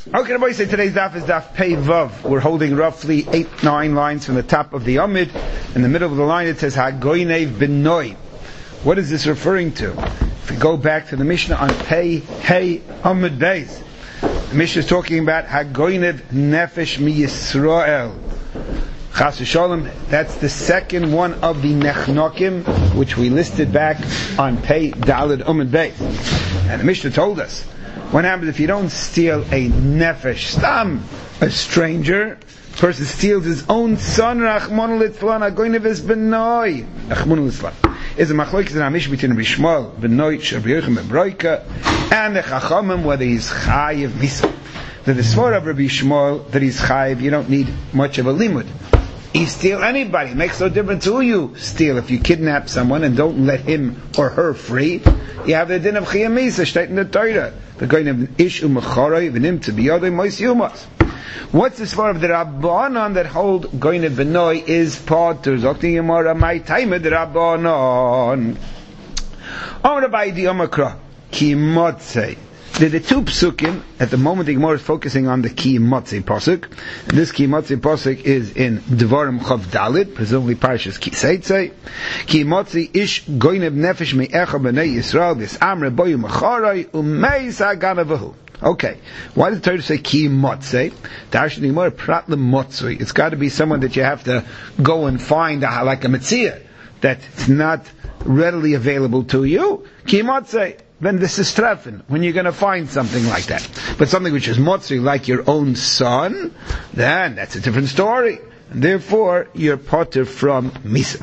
Okay, everybody say today's daf is daf Pei Vav. We're holding roughly 8-9 lines from the top of the Amid. In the middle of the line it says Hagoinev Benoi. What is this referring to? If we go back to the Mishnah on Pei Hey Amid Beis, the Mishnah is talking about Hagoinev Nefesh Mi Yisrael. Chas v'sholem, that's the second one of the Nechnokim, which we listed back on Pei Daled Amid Beis. And the Mishnah told us, what happens if you don't steal a nefesh, stam, a stranger, person steals his own son, Rachmon litzlan, Hagoinev Benoi, Rachmon litzlan. Is a machlokes in Amish between Rishmal, Benoi, Shabbi Yochim, Broika, and the Chachamim, whether he's chayiv misa. The svara of Rabbi Shmuel that he's chayiv, you don't need much of a limud. You steal anybody, it makes no difference who you steal. If you kidnap someone and don't let him or her free, you have the din of chiyam misa, state in the Torah. The going of ish u'mecharoi v'nim to biyodei mois yumas. What's this for of the Rabbanon that hold going of benoi is potter? Zokti yamara my time the Rabbanon. Amar by the Omakra ki motzei. The two psukim, at the moment the Gemara is focusing on the Ki Motzei Pasuk. And this Ki Motzei Pasuk is in Devarim Chav Dalit, presumably Parashas Ki Seitzei. Ki Motzei ish goinev nefesh me'echa b'nei Yisrael vis amre boyu mecharai u'meis ha'ganavahu. Okay, why does the Torah say Ki Motzei? Darshan the Gemara prat le'motzei. It's got to be someone that you have to go and find, like a Metzia, that's not readily available to you. Ki Motzei. Then this is treffen, when you're going to find something like that. But something which is motzri, like your own son, then that's a different story. And therefore, you're potter from misa.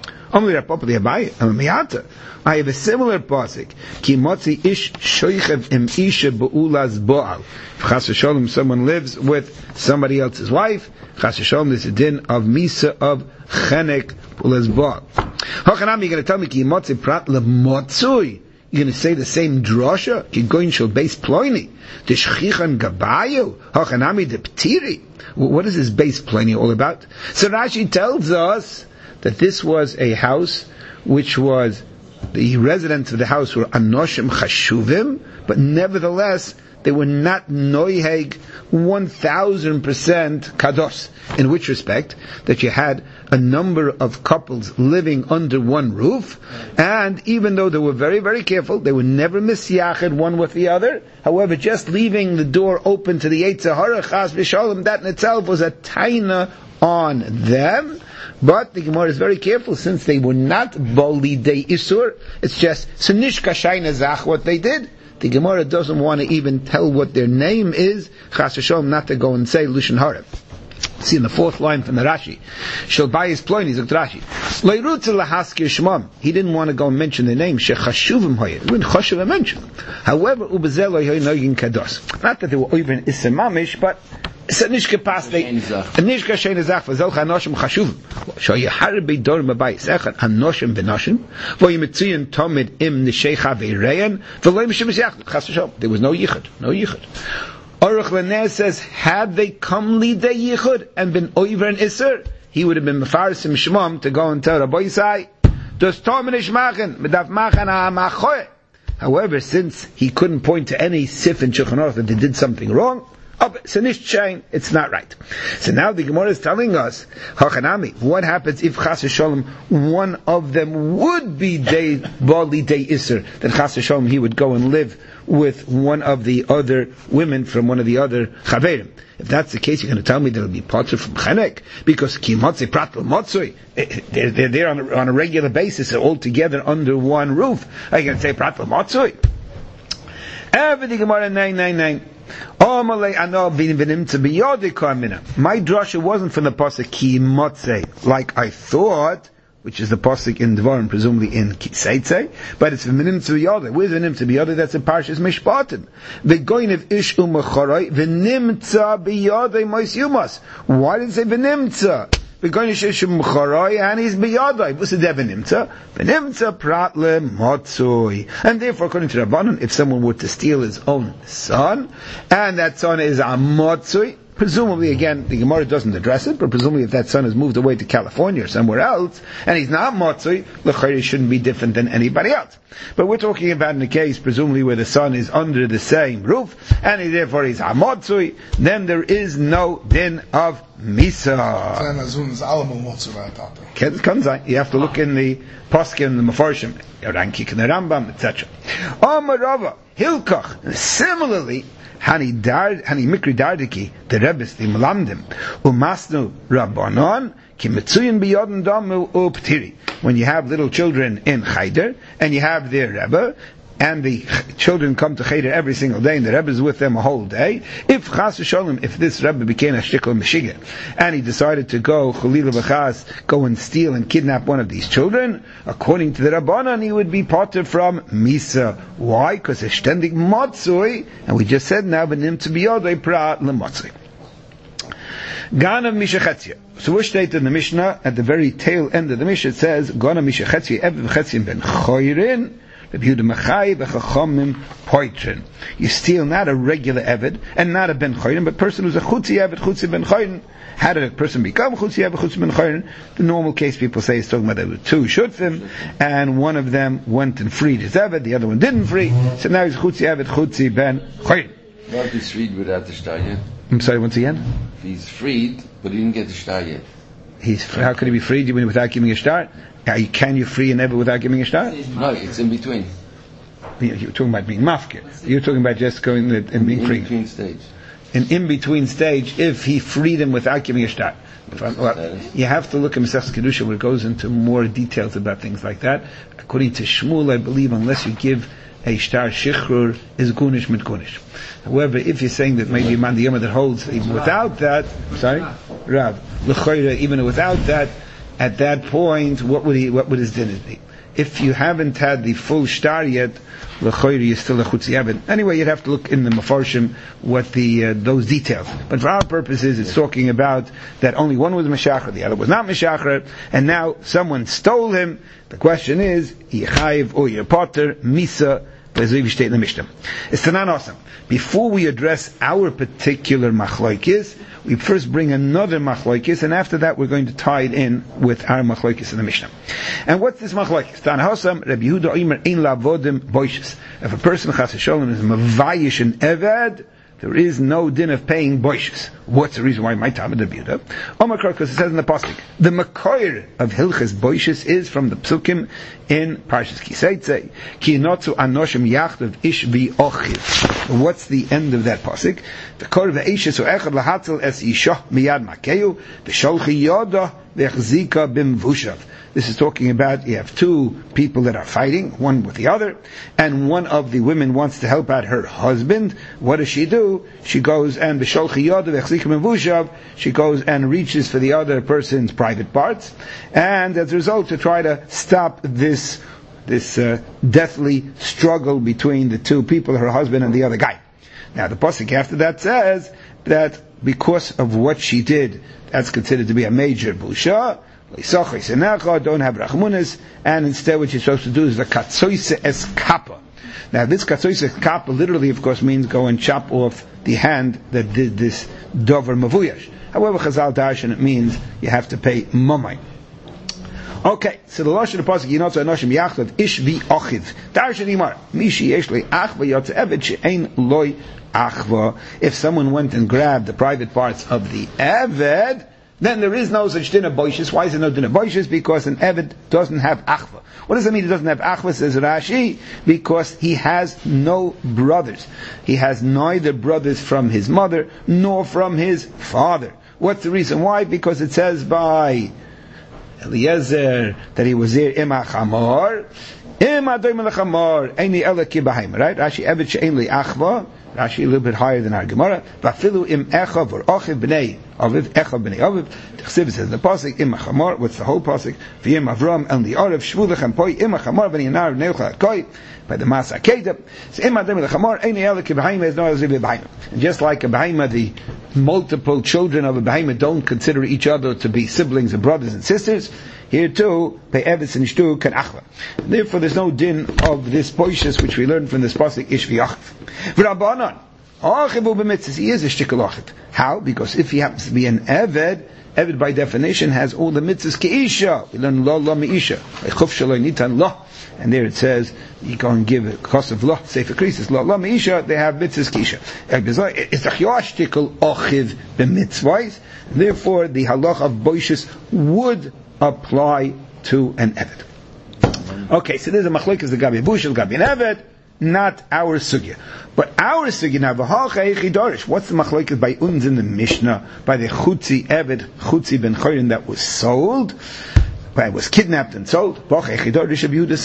I have a similar pasuk. Ki motzi ish shoichev im isha be'ulas bo'al. If chas v'sholem someone lives with somebody else's wife, chas v'sholem there's a din of misa of chenek ulas bo'al. Hochanam, you're going to tell me ki motzi prat lemotzui. You're going to say the same drasha? You're going to base ploini. The shchichan gabayu. Hachanami de ptiri. What is this base ploini all about? So Rashi tells us that this was a house which was, the residents of the house were anoshim chashuvim, but nevertheless they were not noiheg 1000% kados. In which respect? That you had a number of couples living under one roof, and even though they were very, very careful, they would never misyached one with the other. However, just leaving the door open to the Yetzer Hara, chas v'sholem, that in itself was a taina on them. But the Gemara is very careful, since they were not boli de isur, it's just sinishka shayna zach what they did. The Gemara doesn't want to even tell what their name is, chas v'sholem, not to go and say Lushan Hara. See in the fourth line from the Rashi, shall buy his ploini, zok Rashi. Leirutz lahaskir shmam. He didn't want to go and mention the name. Shechashuvim hoyer. When chashuv mention. However, ubezel hoyer noyin kados. Not that they were even isemamish, but it's a nishke pas. A nishke shein zach v'zel chanoshim chashuvim. Shoyer harbe dor mabayis echad anoshim v'noshim. V'yimetzion tomid im nishecha v'reian. V'loim shim yachd. Chas v'shom. There was no yichud. No yichud. Aruch Lanez says, had they come lidei yichud and been over and iser, he would have been mefarsim shmam to go and tell Rabbi Yisai, does tominish machen, medaf machen ha'machoy. However, since he couldn't point to any sif in Shulchan Aruch that they did something wrong, it's not right. So now the Gemara is telling us, Hachanami, what happens if Chas v'sholem, one of them would be bali day iser, that Chas v'sholem he would go and live with one of the other women from one of the other chaverim. If that's the case, you're going to tell me there'll be potter from chenek, because ki motzei prat l'motzei, they're there on a regular basis, all together under one roof. Are you going to say prat l'motzei? Everything Gemara 999. My drasha wasn't from the pasuk ki motzei, like I thought, which is the pasuk in Devarim, presumably in Ki Seitzei, but it's v'minim tzviyodeh. Where's v'nim tzviyodeh? That's in Parshas Mishpatim. V'goynev ish u'mecharoi v'nimtza biyodeh mois yumas. Why did it say v'nimtza? V'goynev ish u'mecharoi and he's biyodeh. What's the v'nimtza? V'nimtza prat le'motzoi. And therefore, according to Rabbanon, if someone were to steal his own son, and that son is a motzoi, presumably, again, the Gemara doesn't address it, but presumably if that son has moved away to California or somewhere else, and he's not Motzui, l'chayri shouldn't be different than anybody else. But we're talking about in a case, presumably where the son is under the same roof, and therefore he's ha-Motzui, then there is no din of Misa. You have to look in the Poskim, the Mefarshim, Rankik and the Rambam, etc. Amarava, Hilkach, similarly, Hani Mikri Dardiki, the Rebbes, the Melamdim, Umasnu Rabbanon, Kimetsuyin Biyodin Damu Uptiri. When you have little children in Cheder, and you have their Rebbe, and the children come to Cheder every single day, and the Rebbe is with them a whole day. If Chas v'Sholem, if this Rebbe became a shtikl Meshiga, and he decided to go Chalila v'Chas, go and steal and kidnap one of these children, according to the Rabbanan, he would be potter from Misa. Why? Because it's ständig Motzui, and we just said now, benim to biyodei pra lemotzui. Ganav Mishachetzia. So we're stated in the Mishnah, at the very tail end of the Mishnah, it says, Ganav Mishachetzia, Ev v'Chetzia ben Choyrin, you steal not a regular Eved, and not a Ben Choyrin, but a person who's a Chutzi Eved, Chutzi Ben Choyrin. How did a person become Chutzi Eved, Chutzi Ben Choyrin? The normal case people say is talking about there were two Shutzim, and one of them went and freed his Eved, the other one didn't free, so now he's Chutzi Eved, Chutzi Ben Choyrin. Not he's freed without the shtar yet. I'm sorry, once again? He's freed, but he didn't get the shtar yet. How could he be freed without giving a shtar? Can you free an Eved without giving a shtar? No, it's in between. You're talking about being mafkir. You're talking about just going and being free. In between stage. An in-between stage, if he freed him without giving a shtar. Well, you have to look at Masechtas Kedusha where it goes into more details about things like that. According to Shmuel, I believe unless you give a shtar shichrur is gunish mit gunish. However, if you're saying that maybe man the Yoma that holds even without that, Rav, l'choyre, even without that, at that point, what would his dinner be? If you haven't had the full shtar yet, l'choyre, you're still a chutzi eved. Anyway, you'd have to look in the Mefarshim what those details. But for our purposes, it's talking about that only one was Meshachar, the other was not Meshachar, and now someone stole him. The question is, Yechayiv or Yepotter, Misa, as we state in the Mishnah. It's Tanan awesome. Before we address our particular machlokes, we first bring another machlokes, and after that we're going to tie it in with our machlokes in the Mishnah. And what's this machlokes? Tanan awesome. Rabbi Yehuda Omer ein lavodim boishes. If a person chas v'sholem is mavayish an eved, there is no din of paying boishes. What's the reason why my time of the Yehuda? Omakar, because it says in the pasuk, the makoir of hilchas boishes is from the psukim in Parshas Kiseitze. Ki notzu anoshim yachdav ish v'ochiv. What's the end of that pasuk? The kor ve'ishes u'echad lahatzel es isha miyad makeyu v'sholchi yoda v'echzika bimvushav. This is talking about you have two people that are fighting, one with the other, and one of the women wants to help out her husband. What does she do? She goes and she goes and reaches for the other person's private parts, and as a result to try to stop this deathly struggle between the two people, her husband and the other guy. Now the pasuk after that says that because of what she did, that's considered to be a major busha. Don't have rachmunas, and instead what you're supposed to do is the katsoise es kappa. Now this katsoise es kappa literally, of course, means go and chop off the hand that did this dover mavuyash. However, Chazal darshan it means you have to pay mamay. Okay, so the lashon of the pasuk yinotzu anoshim yachdav ish v'ochiv darshan imar mishi yesh li achva yotze eved she'ein loy achva. If someone went and grabbed the private parts of the eved, then there is no such din of boishes. Why is there no din of boishes? Because an Eved doesn't have achva. What does that mean? He doesn't have achva, says Rashi? Because he has no brothers. He has neither brothers from his mother, nor from his father. What's the reason why? Because it says by Eliezer that he was there, Ima Chamor, Ima Doim Lechamor, Eini Ela Ki Bahaim, right? Rashi, Eved she'ein li achva, Rashi a little bit higher than our Gemara. Vafilu im echav or ochiv b'nei aviv, echav b'nei aviv. The Chesiv says the pasuk im achamor. What's the whole pasuk? V'yim avram el the arav shvulachem poi im achamor v'niyanar neilcha koi by the Masa Kedem. So im adam lechamor ein elik b'haima is no aziv b'haima. And just like a b'haima, the multiple children of a b'haima don't consider each other to be siblings and brothers and sisters. Here too, pe'evetz and ishtu kan achva. Therefore, there's no din of this boishes which we learned from this pasuk ish v'achv. V'rabbanan, Achiv b'mitzvahs, he is a shtickle achid. How? Because if he happens to be an Eved by definition has all the mitzvahs keisha. We learn lo meisha. Chuf shaloi nitan lo. And there it says, you can give a cost of lo, say for creases, lo meisha, they have mitzvahs keisha. It's a chiyashtikal achiv b'mitzvahs. Therefore, the halach of boishis would apply to an Eved. Okay, so there's a machlokes the gabi bushel, gabi an Eved, not our sugya. But our sugya now, what's the machlokes by uns in the Mishnah, by the chutzi Eved, chutzi ben chorin that was sold, it was kidnapped and sold. What's we read that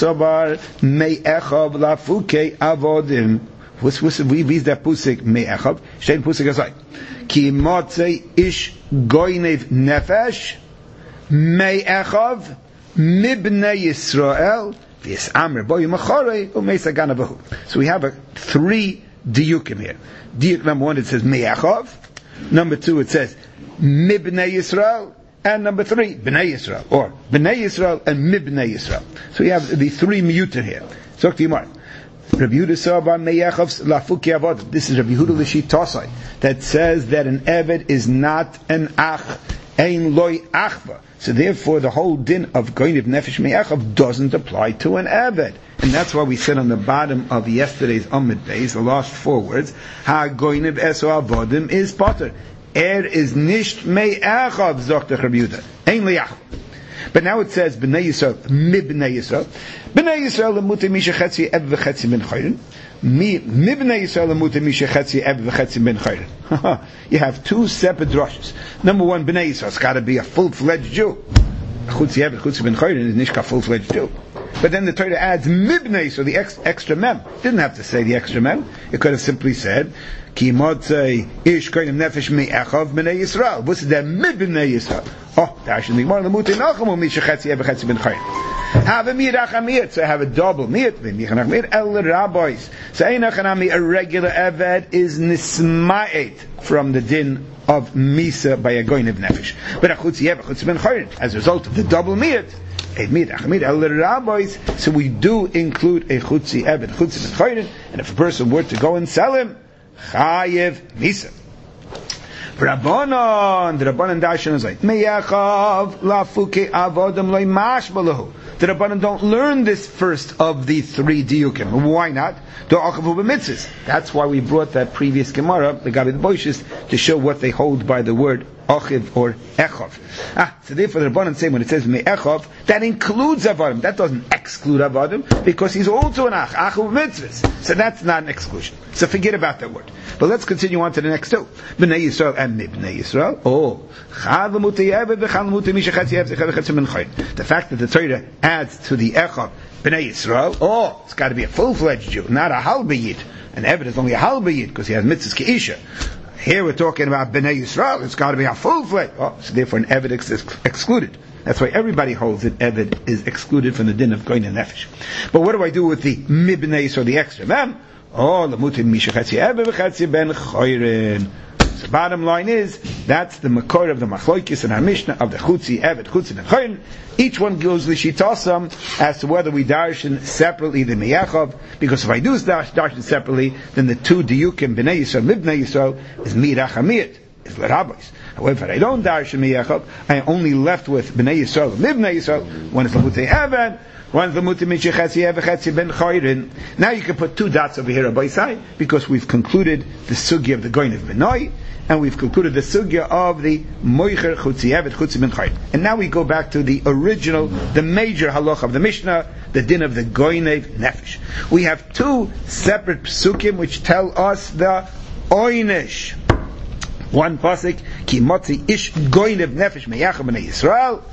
pusik me'echav? Shtein pusik asai. Ki motzei ish goinev nefesh me'echav mibnei Yisrael v'yis amr boy machorei u'meisa ganabahu. So we have 3 diyukim here. Diyuk number 1, it says me'echav. Number 2, it says mibnei Yisrael. And number 3, B'nai Yisrael, or B'nai Yisrael and Mibnei Yisrael. So we have the 3 miyutim here. So to Yimar, Rabbi Yehuda Saba Meyachav's Lafuki Avodim. This is Rabbi Yehuda L'Shitosai that says that an Eved is not an Ach, Ein Loi Achva. So therefore the whole din of Goyniv Nefesh Me'achav doesn't apply to an Eved. And that's why we said on the bottom of yesterday's Amud Beis, the last 4 words, Ha Goyniv Eso Avodim is Potter. Is nisht me'achav, Dr. Rabbi Yehuda. Ein li'achav. But now it says, B'nai Yisrael, Mibnei Yisrael. B'nai Yisrael, L'mutei Misha Chetzi, Eb V'chetzi Ben Chayrin. Mibnei Yisrael, L'mutei Misha Chetzi, Eb V'chetzi Ben Chayrin. You have 2 separate drushes. Number 1, B'nai Yisrael, it's got to be a full-fledged Jew. Chutzi Eb V'chetzi Ben Chayrin is nishka full-fledged Jew. But then the Torah adds Mibnei, so the extra mem. Didn't have to say the extra mem. It could have simply said, Ki motzei ish koinem nefesh me'echav b'nei Yisrael. What's that? Mibnei Yisrael. Oh, dash in the Gemara, l'mutei nachamu mishachetzi ebechetzi ben chayim. Have a mir achamir, so have a double mir, v'michanachmir el rabbis. So einachanami, a regular eved is nisma'et from the din of misa by a goyin of nefesh. But a chutzi ebechetzi ben chayim, as a result of the double mir, so we do include a chutzi eved, chutzi ben chayim, and if a person were to go and sell him, Chayev Misa. Rabbanon, the Rabbanon Darshan is like, Meyachav lafuke avodim loy mashbalahu. The Rabbanon don't learn this first of the 3 diyukim. Why not? That's why we brought that previous Gemara, the Gabi the Boishis, to show what they hold by the word achiv or echav. So therefore the Rabbanon say when it says me'echav, that includes avodim. That doesn't exclude avodim, because he's also an achav mitzvahs. So that's not an exclusion. So forget about that word. But let's continue on to the next 2. B'nai Yisrael and Mibnei Yisrael. The fact that the Torah adds to the echav B'nai Yisrael, it's got to be a full-fledged Jew, not a halbayid. An Eved is only a halbayid because he has mitzvahs keisha. Here we're talking about B'nai Yisrael, it's got to be a full-fledged. So therefore an Eved is excluded. That's why everybody holds that Eved is excluded from the din of Goyin and Nefesh. But what do I do with the Mibnei Yisrael, the extra mem? L'mutin mishachetzi Eved v'chetzi ben choyren. The bottom line is, that's the makor of the machlokes and our Mishnah of the chutzi Eved, chutzi ben choyren. Each one goes l'shitosam as to whether we darshan separately the me'achav, because if I do darshan separately, then the 2 diyukim b'nei Yisrael, mibnei Yisrael, is mirachamiyat, is l'rabbis. However, if I don't darshan me'achav, I am only left with b'nei Yisrael, mibnei Yisrael, one is l'mutei Eved, one is l'mutei mishachetzi Eved, chetzi ben choyren. Now you can put 2 dots over here by side, because we've concluded the sugya of the goyin of Benoi, and we've concluded the sugya of the moicher chutzi Eved, chutzi ben choyren. And now we go back to the original, the major halach of the Mishnah, the din of the goyinev nefesh. We have 2 separate psukim which tell us the oynish. One pasuk, ki motzi ish goyinev nefesh me'yacham b'nei Yisrael,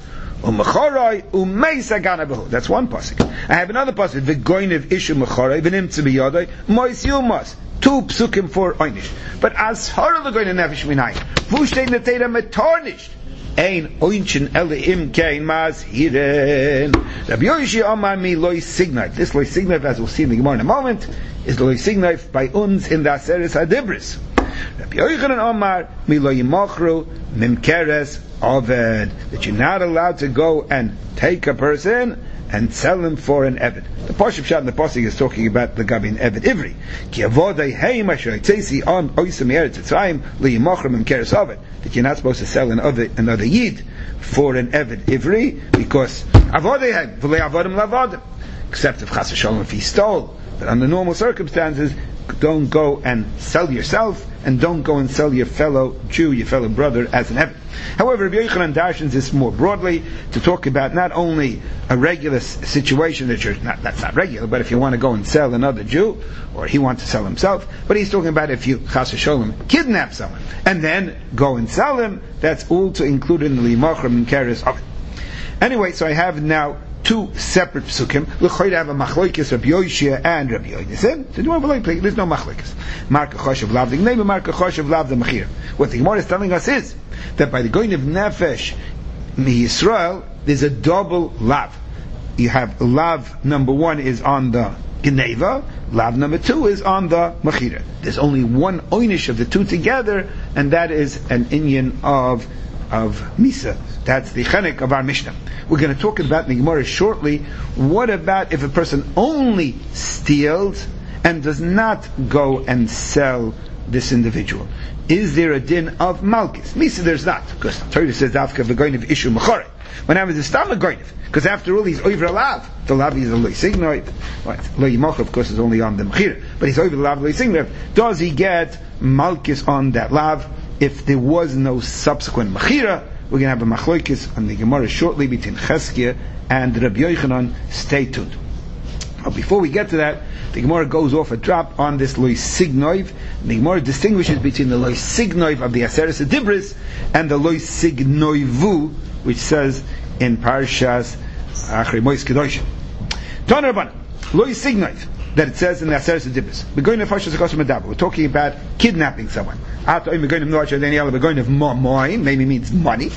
that's one pasuk. I have another pasuk, the goyinev ish u'mechorai v'nimtze b'yodai mois yumas. 2 psukim for oynish. But as far as the goyinev nefesh minai, v'ushtein netera metornished. Ein oinchen ele im kein mas hiren. Rabbi Yoshi Omar mi loy signif. This loy signif, as we'll see in the Gemara in a moment, is loy signif by uns in the Aseres Hadibris. Rabbi Yochanan Omar mi loy mochru mimkeres oved. That you're not allowed to go and take a person and sell him for an Eved. The Pashup Shad and the Pasuk is talking about the Gabi and Eved Ivri. Ki avodei heim asher yitzesi on oisem eretz Mitzrayim liyimachrim and keres ovet. That you're not supposed to sell another Yid for an Eved Ivri, because avodei heim v'lei avodim lavodim. Except if Chas v'Shalom if he stole. But under normal circumstances, don't go and sell yourself, and don't go and sell your fellow Jew, your fellow brother, as an Eved. However, Rabbi Yochanan darshans this more broadly to talk about not only a regular situation that's not regular, but if you want to go and sell another Jew, or he wants to sell himself, but he's talking about if you chas v'sholem kidnap someone and then go and sell him, that's all to include in the limachrim and keres of it. Anyway, so I have now two separate psukim. L'choyde have a machloikis Rabbi Yoshia and Rabbi Yonasan. So there's no machloikis. Marka choshev lav the gneva, marka choshev lav the mechira. What the Gemara is telling us is that by the going of nefesh mi Yisrael, there's a double lav. You have lav number one is on the gneva, lav number two is on the mechira. There's only one oynish of the two together, and that is an inyan of Misa. That's the chenek of our Mishnah. We're going to talk about in the Gemara shortly. What about if a person only steals and does not go and sell this individual? Is there a din of Malkis? Misa there's not, because the Torah says Dafka v'goynev ishu mechore. When I was a stam goynev, because after all he's over a lav. The lav is a loy signoid. Loy yimach of course is only on the mechira, but he's over the lav loy signoid. Does he get Malkis on that lav? If there was no subsequent mechira, we're going to have a machloikis on the Gemara shortly between Cheskia and Rabbi Yochanan. Stay tuned. But before we get to that, the Gemara goes off a drop on this loy signoiv. The Gemara distinguishes between the loy signoiv of the Aseres Dibris and the loy signoivu, which says in Parshas Achrei Mois Kedoshim. Toner Rabbanan, loy signoiv, that it says in the Aseres Dibris. We're talking about kidnapping someone. Maybe means money.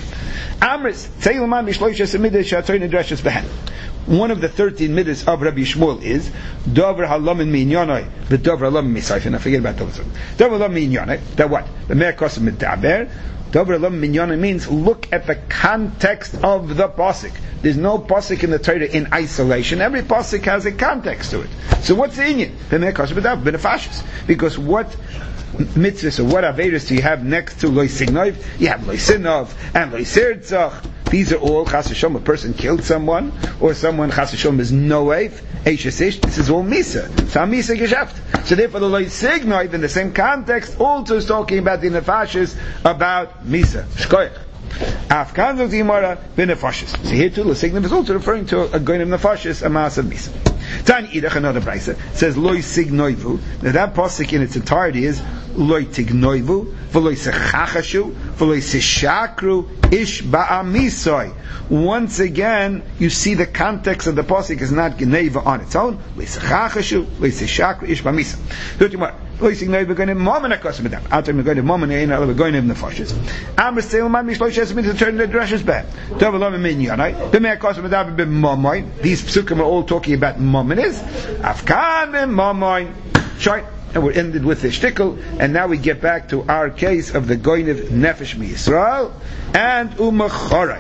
One of the 13 midas of Rabbi Shmuel is Dover Halamin Minyonoi, the Dover Halamin Misaifin. I forget about those. Dover Halamin Minyonoi, that what? The Merkos Medaber. Dover Halamin Minyonoi means look at the context of the pasuk. There's no pasuk in the Torah in isolation. Every pasuk has a context to it. So what's the inyan? The Merkos Medaber, benefashis. Because what mitzvahs or what averis do you have next to loy signov? You have loy sinov and loy sirtzach. These are all chas v'sholom. A person killed someone, or someone chas v'sholom is noev, eishesish. This is all misa. It's a misa geshaft. So therefore, the loy signov in the same context also is talking about the nefashis about misa. Shkoyach. Afkanzot Yimara b'nefashis. So here too, loy signov is also referring to a goyin of nefashis, a mass of misa. Tani Idach, another brayser, says loy signoivu. Now that pasuk in its entirety is loy tignoivu, v'loy sechachashu, v'loy seshakru, ish ba'amisoi. Once again, you see the context of the pasuk is not geneva on its own. Loy sechachashu, loy seshakru, ish ba'amisoi. Loy signoivu goyim momen akosim adam. Atam goyim momen ein alav goyim nefashis. Amr seilman mishloy shesim to turn the drushes back. Dovelom minyanai. B'mei akosim adam b'momoin. These psukim are all talking about momen is afkan b'momoin. Short. And we're ended with the shtickle, and now we get back to our case of the goynev nefesh mi Yisrael and umachorai.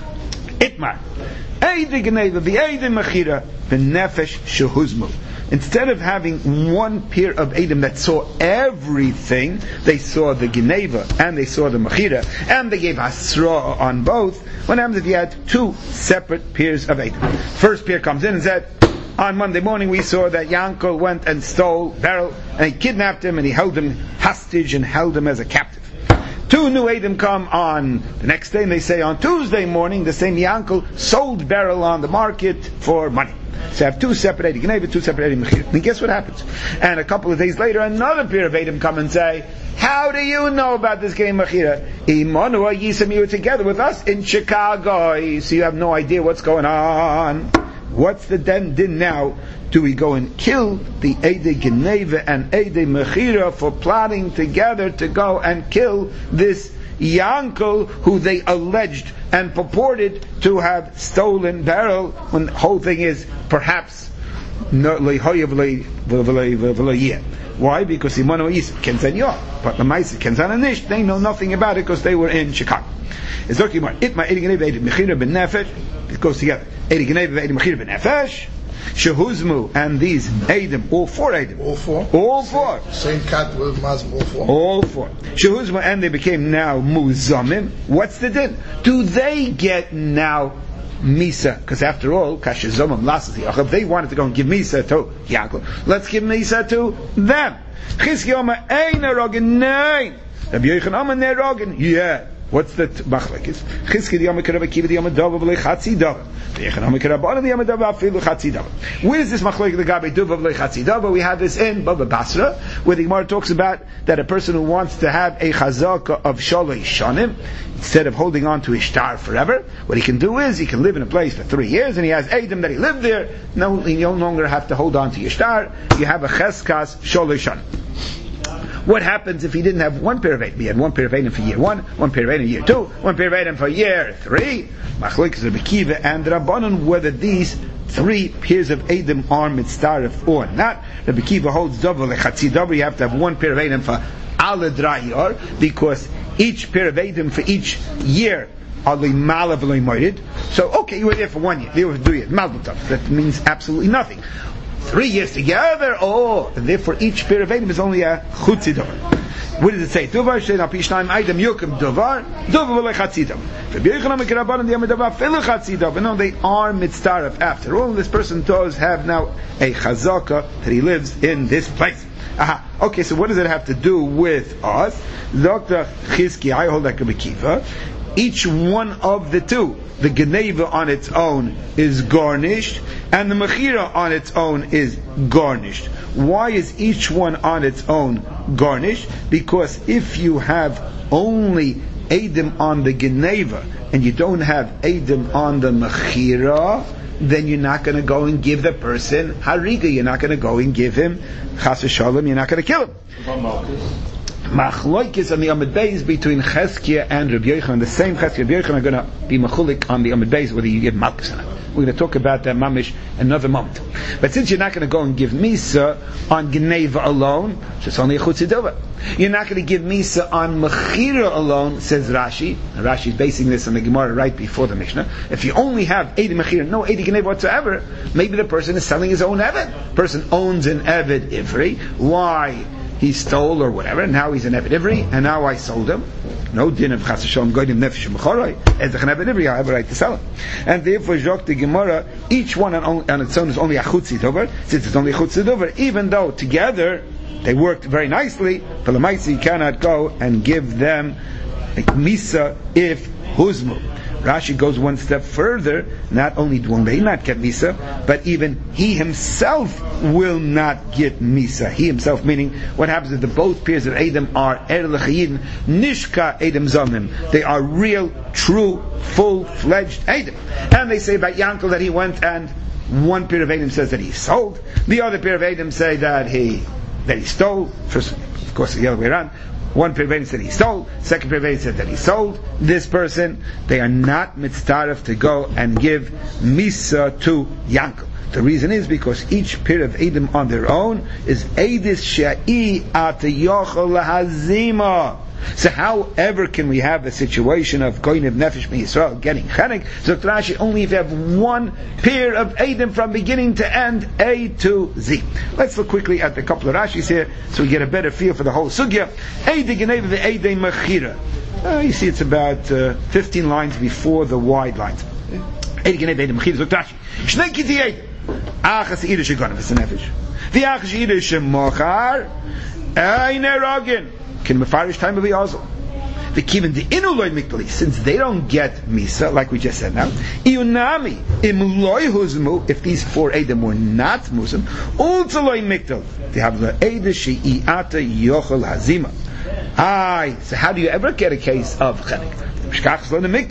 Itmar. Eide geneva v'eide mechira v'nefesh shehuzmu. Instead of having one pair of Edom that saw everything, they saw the Geneva and they saw the Mechira, and they gave Hasra on both. What happens if you had two separate pairs of Edom? First pair comes in and said, on Monday morning we saw that Yankel went and stole Beryl, and he kidnapped him and he held him hostage and held him as a captive. Two new Edom come on the next day and they say on Tuesday morning the same Yankel sold Beryl on the market for money. So I have two separate Edom Geneva, two separate Edom Mechira. And guess what happens? And a couple of days later, another pair of Edom come and say, how do you know about this game Mechira? Imanua Yisam, you were together with us in Chicago, so you have no idea what's going on. What's the din now? Do we go and kill the Eide Geneva and Eide Mechira for plotting together to go and kill this Yankel who they alleged and purported to have stolen Beryl, when the whole thing is perhaps Why? Because Imano Is Kenzan Yor. But the Maisa Kenzan Anish, they know nothing about it because they were in Chicago. It's talking about Itma Edi Genev Edi Mechira Ben Nefesh. It goes together. Edi Genev Edi Mechira Ben Nefesh. Shehuzmu and these Eidim, all four Eidim. All four. Same cat with Mazm, all four. All four. Shehuzmu and they became now Muzamim. What's the din? Do they get now Misa? Because after all, Kashizomim Lasas Yaakov, they wanted to go and give Misa to Yaakov. Let's give Misa to them. Chizki Omer Ein Erogin Nein. Rabbi Yochanan Omer Nerogin. Yeah. What's the machlekes? Chizki the Omer Kerav Akiva the Omer Dova v'lei Chatzi Dova. Omer Kerav Bana the Omer Dova afilu Chatzi Dova. Where is this machlekes the Gabi Dova v'lei Chatzi Dova? We have this in Bava Basra, where the Gemara talks about that a person who wants to have a chazaka of shaloi shanim, instead of holding on to his star forever, what he can do is he can live in a place for 3 years, and he has Eidim that he lived there. No, he no longer have to hold on to your star. You have a cheskas shaloi shanim. What happens if he didn't have one pair of Eidim? He had one pair of Eidim for year 1, one pair of Eidim year 2, one pair of Eidim for year 3. Machlokes Rabbi Kiva and Rabbanon whether these 3 pairs of Eidim are mitzdaref or not. Rabbi Kiva holds double lechatzi double. You have to have one pair of Eidim for ala drayar, because each pair of Eidim for each year are limala v'loimorid. So okay, you were there for 1 year, you were 2 years, malbutov. That means absolutely nothing. 3 years together, and therefore each pair of Eidim is only a chutzi davar. What does it say? Duvar shein al pishnayim Eidim yukim davar, duvar v'lei chatzi davar. Rabbi Yochanan Mikarabanan the Yom Davar filu chatzi davar. No, they are mitzdaref. After all, this person does have now a chazaka that he lives in this place. Aha. Okay, so what does it have to do with us? Dr. Chizki, I hold like Rabbi Kiva. Each one of the two, the Geneva on its own is garnished, and the Mechira on its own is garnished. Why is each one on its own garnished? Because if you have only Eidim on the Geneva, and you don't have Eidim on the Mechira, then you're not going to go and give the person Hariga, you're not going to go and give him Chas v'Shalom, you're not going to kill him. Machloikis on the Amud Beis between Cheskia and Rabbi Yochanan. The same Cheskia and Rabbi Yochanan are going to be machulik on the Amud Beis, whether you give Malkus or not. We're going to talk about that mamish another moment. But since you're not going to go and give Misa on Geneva alone, so it's only a Chutz Dova. You're not going to give Misa on Mechira alone, says Rashi. And Rashi is basing this on the Gemara right before the Mishnah. If you only have Eidi Mechira, no Eidi Geneva whatsoever, maybe the person is selling his own Eved. Person owns an Eved Ivri. Why? He stole or whatever, and now he's an Eved Ivri, and now I sold him. No din of Chas Shalom Goyim Nefesh Mechorai. As a Eved Ivri, I have a right to sell him. And therefore, Jok the Gemara, each one on its own is only a Chutzi Dover, since it's only a Chutzi Dover, even though together they worked very nicely, but the Maisi cannot go and give them like Misa if Huzmu. Rashi goes one step further. Not only will they not get Misa, but even he himself will not get Misa. He himself, meaning, what happens if the both pairs of Eidim are Er L'Chayim, Nishka Eidim Zamim. They are real, true, full-fledged Eidim. And they say about Yankel that he went and one pair of Eidim says that he sold. The other pair of Eidim say that he stole. First, of course, the other way around. One pair of Eidim said he stole. Second pair of Eidim said that he sold. This person, they are not mitzdaref to go and give Misa to Yankel. The reason is because each pair of Eidim on their own is Eidis Sha'i Ata Yochel Lahazima. So however can we have a situation of Goyin of Nefesh Yisrael getting Chenek? So Rashi, only if you have one pair of Eidim from beginning to end, A to Z. Let's look quickly at the couple of Rashis here so we get a better feel for the whole sugya. Eidei Geneva the Eidei Mechira. You see it's about 15 lines before the wide lines. Eidei Geneva Eidei Mechira. Look Rashi. Shnei Kiti Eidei. Achas Eidish Gonav is the Nefesh. The Achas Eidish Mochar. Ein Erogin. Can mefarish time of the Azal. The kivin the inuloy miktali, since they don't get misa, like we just said now. Iunami imloy huzmu, if these 4 Eidim were not muslim, ultaloy miktal. They have the Eidish she'iata yochel hazima. So how do you ever get a case of chenek? You have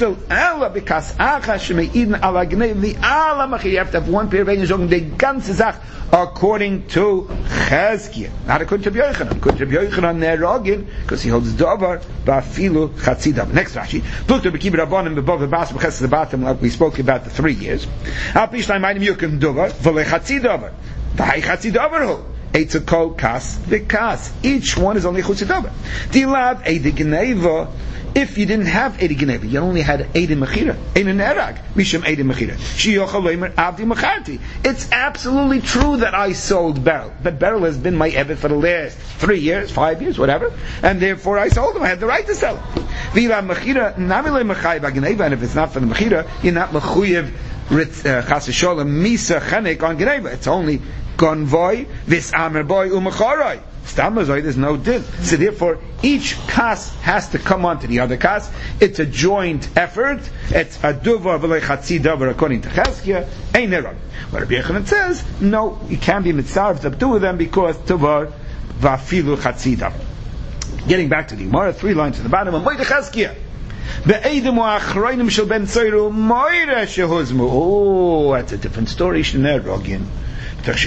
to have one pair of Eidim the ganze Sach according to Cheskia, not according to Rabbi Yochanan. According to Rabbi Yochanan, Nerogin, because he holds Dovar Bafilu Chatzidav. Next Rashi, look to Bekiv Rabbanim above the bas b'ches the bottom, like we spoke about the 3 years. Al Pishnayim Eidim Yukim Dovar V'le Chatzidavar. V'hai Chatzidavar Hu. Eitzakol kas v'kas. Each one is only chutzidavar. Dilav eidi geneva. If you didn't have eidi geneva, you only had eidi mechira, eidi nerag, mishum eidi mechira. Shiyochal leimer avdi mecharti. It's absolutely true that I sold Beryl, but Beryl has been my evet for the last 3 years, 5 years, whatever, and therefore I sold him. I had the right to sell him. V'ila mechira namilei mechayiv ageneva, and if it's not for the mechira, you're not mechuyev chas v'sholem misa chenek on geneva. It's only gonvoy vis amer boy u'mecharoy. Stamazoi, there's no din. So therefore, each kas has to come on to the other kas. It's a joint effort. It's a duvar v'lei chatzi davar according to Cheskia. Ein erag. What Rabbi Yochanan says, no, you can't be mitzarv to two of them because tuvar v'afilu chatzi davar. Getting back to the Gemara, 3 lines at the bottom. Moed Cheskia. Be'edim u'achroinim shel ben tzoyru moira shehuzmu. Oh, that's a different story. Shnei rogin. What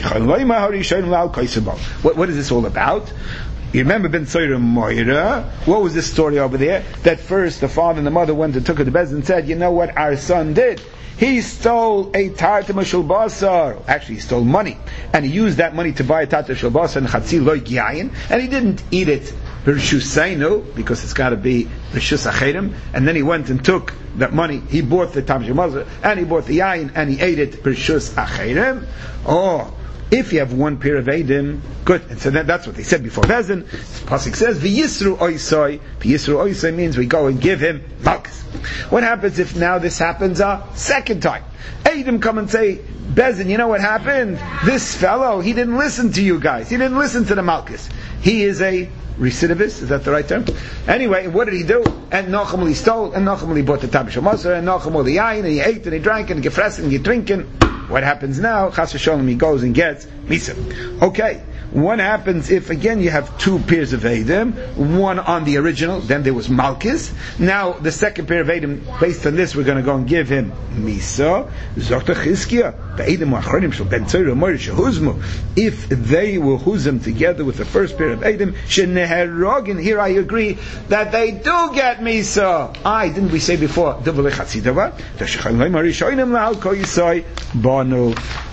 is this all about? You remember Ben Tzoyra Moira? What was this story over there? That first the father and the mother went and took her to bed and said, you know what our son did? He stole a tarta shel basar. Actually, he stole money. And he used that money to buy a tarta shel basar and chatzi loy yayin. And he didn't eat it b'rshusaynu, because it's got to be b'rshus acherim. And then he went and took that money. He bought the tarta shel basar and he bought the yayin and he ate it b'rshus acherim. Oh, if you have one pair of Eidim, good. And so that's what they said before Bezin. Pasuk says, V'yisru oisoi. V'yisru oisoi means we go and give him malchus. What happens if now this happens a second time? Eidim come and say, Bezin, you know what happened? This fellow, he didn't listen to you guys. He didn't listen to the malchus. He is a recidivist, is that the right term? Anyway, what did he do? And Nachum stole, and Nachum bought the Tabish Mosar, and Nachum the yayin, and he ate, and he drank, and he gefressen, and he drinking. What happens now? Chas v'sholem, he goes and gets Misa. Okay, what happens if, again, you have 2 pairs of Eidim, one on the original, then there was Malchus. Now, the second pair of Eidim, based on this, we're going to go and give him Misa. Zokta Chizkiya, the Eidim Achronim shel ben Tzoyra Moira shehuzmu. If they will huzim together with the first pair of Eidim, sheneherogin, here I agree, that they do get Misa. Didn't we say before, Duvale Chatzidava? Tashachaloi Marishoinim Lahal Koyisoi, Bonu.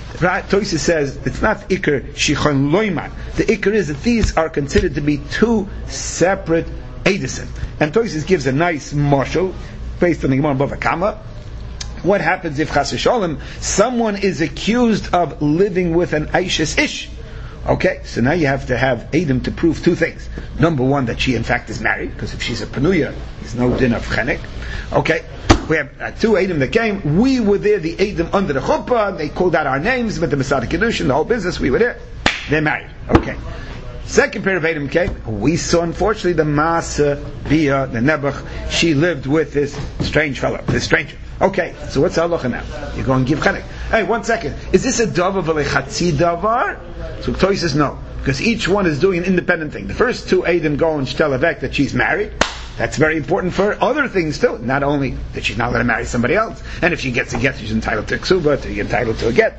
Toysa says it's not Iker Shichon Loiman. The Iker is that these are considered to be 2 separate Edison. And Toysa gives a nice marshal based on the Gemara Bava Kama. What happens if Chas v'sholem someone is accused of living with an Aishas Ish? Okay, so now you have to have Edom to prove 2 things. Number 1, that she in fact is married, because if she's a Panuya, there's no din of Chenek. Okay, we have 2 Edom that came. We were there, the Edom under the chuppah. They called out our names, but the Masada Kedushin, the whole business, we were there. They're married. Okay. Second pair of Edom came. We saw, unfortunately, the Masa Bia, the Nebuch. She lived with this strange fellow, this stranger. Okay, so what's the halacha now? You're going to give chenek. Hey, 1 second. Is this a davar v'lechatzi davar? So Toy says no, because each one is doing an independent thing. The first 2 Edom go and tell Avek that she's married. That's very important for other things too. Not only that she's not going to marry somebody else, and if she gets a get, she's entitled to a ksuba, to be entitled to a get.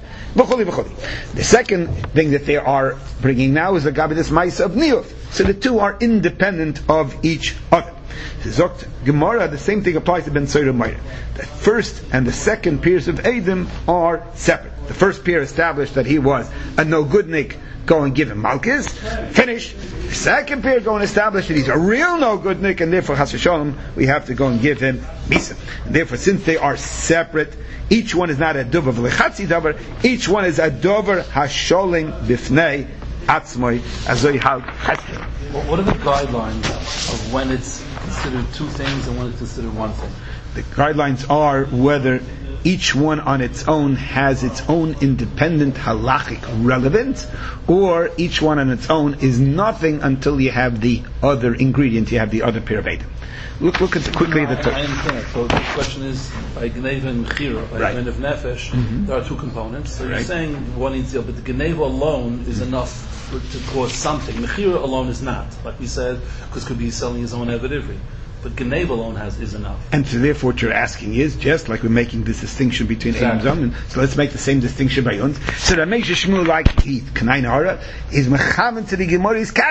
The second thing that they are bringing now is the gabidus ma'isa of niyuf. So the 2 are independent of each other. Zokt Gemara, the same thing applies to Ben Tzoyra Moira. The first and the second pairs of Edom are separate. The first pair established that he was a no-goodnik, go and give him Malchus, finished. The second pair go and establish that he's a real no-goodnik, and therefore Chas v'sholem, we have to go and give him Misa. And therefore, since they are separate, each one is not a dover v'lechatzi davar, each one is a dover hasholing bifnei atzmoi azoy hal chesed. What are the guidelines of when it's considered 2 things and when it's considered 1 thing? The guidelines are whether each one on its own has its own independent halachic relevance, or each one on its own is nothing until you have the other ingredient, you have the other pair of Edom. Look at quickly at the I understand. So the question is, by Geneva and Mechira, by Geneva of Nefesh, there are 2 components. So you're saying one needs to, but the Geneva alone is enough to cause something. Mechira alone is not, like we said, because could be selling his own Eved Ivri. But Geneva alone is enough. And so therefore what you're asking is, just like we're making this distinction between Edom and Zon, so let's make the same distinction by uns. So that makes Shmuel like he, Kanayin Hara, is mechaven to the Gemara's Kashi.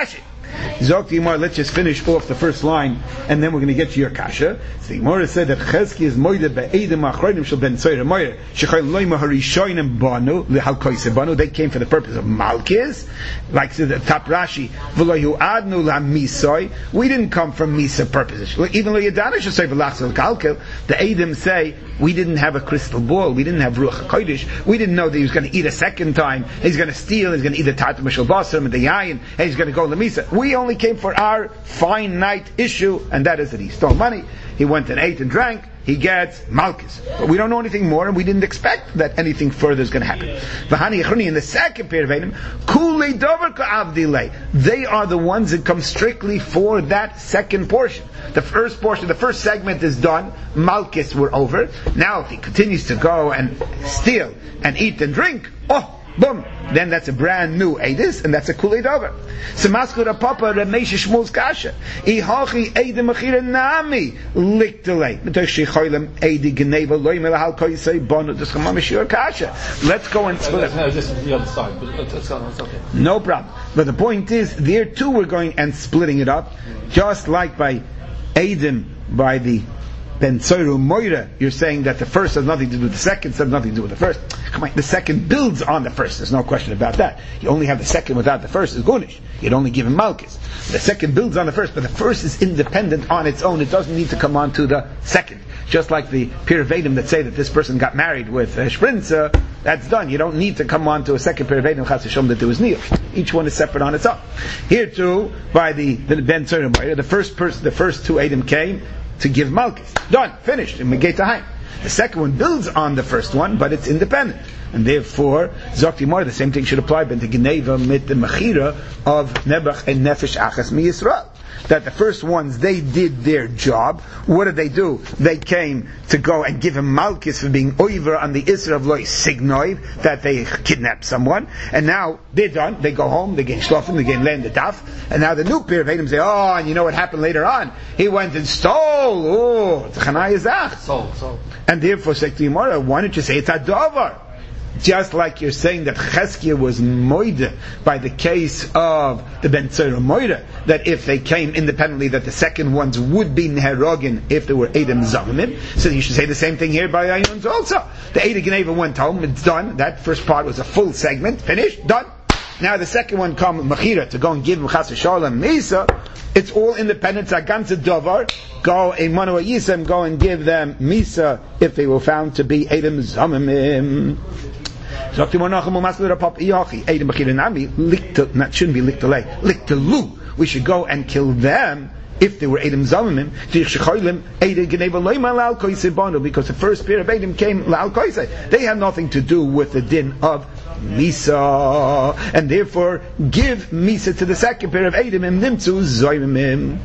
Zok the Gemara, let's just finish off the first line, and then we're going to get to your kasha. So the Gemara said that Chesky is moide be'edim achronim shel ben tzayir moire shechayl loyma harishonim banu lehalkoise banu. They came for the purpose of malkis, like the top Rashi v'loyu adnu la misoi. We didn't come for misa purposes. Even though Yadana should say v'lachzel kalkel, the Edim say we didn't have a crystal ball, we didn't have ruach hakodesh, we didn't know that he was going to eat a second time, he's going to steal, he's going to eat the tatum mishal basar and the yayin, and he's going to go to misa. We only came for our finite issue, and that is that he stole money, he went and ate and drank, he gets malchus. But we don't know anything more, and we didn't expect that anything further is going to happen. V'hani yechroni, in the second period of Edom, kulei dover ka'avdilei. They are the ones that come strictly for that second portion. The first portion, the first segment is done, malchus were over. Now if he continues to go and steal and eat and drink, boom, then that's a brand new Eidis, and that's a Kulei Dover. So Maskura Papa Ramesh Shmuel's Kasha. Ihachi Eidim Achira Nami Liktele. Mitosh Shechoilem Eidi Geneva Loimel Hal Koisei Bonu Duschamamish your Kasha. Let's go and split. No, just the other side, but it's okay. No problem. But the point is, there too we're going and splitting it up, just like by Eidim, by the Ben Tzoyru Moira, you're saying that the first has nothing to do with the second, has nothing to do with the first. Come on, the second builds on the first, there's no question about that. You only have the second without the first is Gunish. You'd only give him Malchus. The second builds on the first, but the first is independent on its own. It doesn't need to come on to the second. Just like the Piravedim that say that this person got married with Shprinza, that's done. You don't need to come on to a second Piravedim Chas Hashem that there was Neil. Each one is separate on its own. Here too, by the Ben Tzoyru Moira, the first two Edom came to give Malchus. Done. Finished. In Megei Tahim. The second one builds on the first one, but it's independent. And therefore, Zokti Mor, the same thing should apply to Geneva mit the Mechira of Nebuch and Nefesh Achas Mi Yisrael. That the first ones, they did their job. What did they do? They came to go and give him Malchus for being over on the Isra of Loi Signoiv, that they kidnapped someone. And now they're done. They go home, they gain Shlofen, they gain Land the Daf. And now the new pair of Edom say, and you know what happened later on? He went and stole. Sold. And therefore, Sekti Yimara, why don't you say it's a Dover? Just like you're saying that Cheskia was moide by the case of the Ben Tzoyru Moira, that if they came independently, that the second ones would be Neherogin if there were Edom Zamimim. So you should say the same thing here by Ayuns also. The Eid Geneva went home, it's done. That first part was a full segment, finished, done. Now the second one comes, Mechira, to go and give Chas Shalom Misa. It's all independent. Zaganza Dovar, go a Manu Yisem, go and give them Misa if they were found to be Edom Zamimim. Not shouldn't be liktelu. We should go and kill them if they were Edom Zamimim. Because the first pair of Edom came La'al Koisei. They have nothing to do with the din of Misa, and therefore give Misa to the second pair of Edom and Nimtzu Zoymim.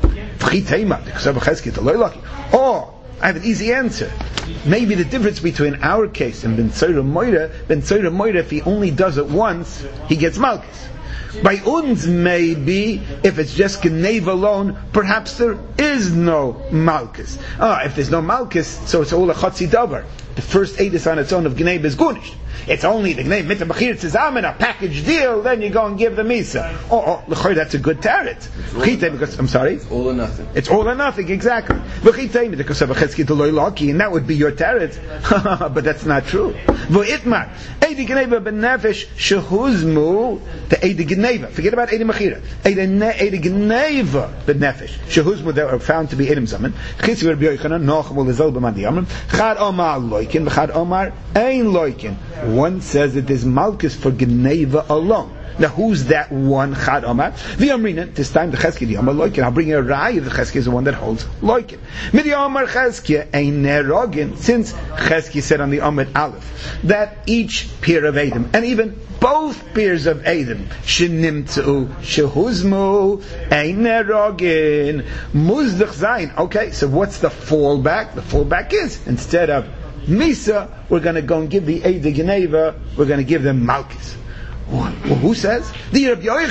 Or I have an easy answer. Maybe the difference between our case and Ben Tzoyru Moira, if he only does it once, he gets Malchus. By uns, maybe, if it's just Geneva alone, perhaps there is no Malchus. If there's no Malchus, so it's all a Chotzi Dover. The first Eidus on its own of Geneva is Gunish. It's only the Gnei Mitzvah Bechir Tzizamen, a package deal, then you go and give the Misa. That's a good tarot. Because, I'm sorry? It's all or nothing. It's all or nothing, exactly. And that would be your tarot. But that's not true. V'itmar, Eidi Geneva ben Nefesh Shehuzmu, the Eidi Geneva. Forget about Eidi Mechira. Eidi Geneva ben Nefesh Shehuzmu, that are found to be Edom Zaman. Chitzi Rabbi Yochanan, Nocham Ulezel b'man diyamrim. Chad Omar Loikin, Chad Omar Ein Loikin. One says that there's Malchus for Geneva alone. Now who's that one Chad Omar? The Amrina, this time the Cheskia, the Omar Loikin. I'll bring you a Rai, the Cheskia is the one that holds Loikin. Midi Omar Cheskia, ein Nerogin, since Cheskia said on the Omar Aleph, that each pair of Edom, and even both pairs of Edom, Shenimtzu, Shehuzmu, ein Nerogin, Muzdach Zayin. Okay, so what's the fallback? The fallback is, instead of Misa, we're going to go and give the Eid Geneva, we're going to give them Malchus. Well, who says? The Rabbi Yochanan.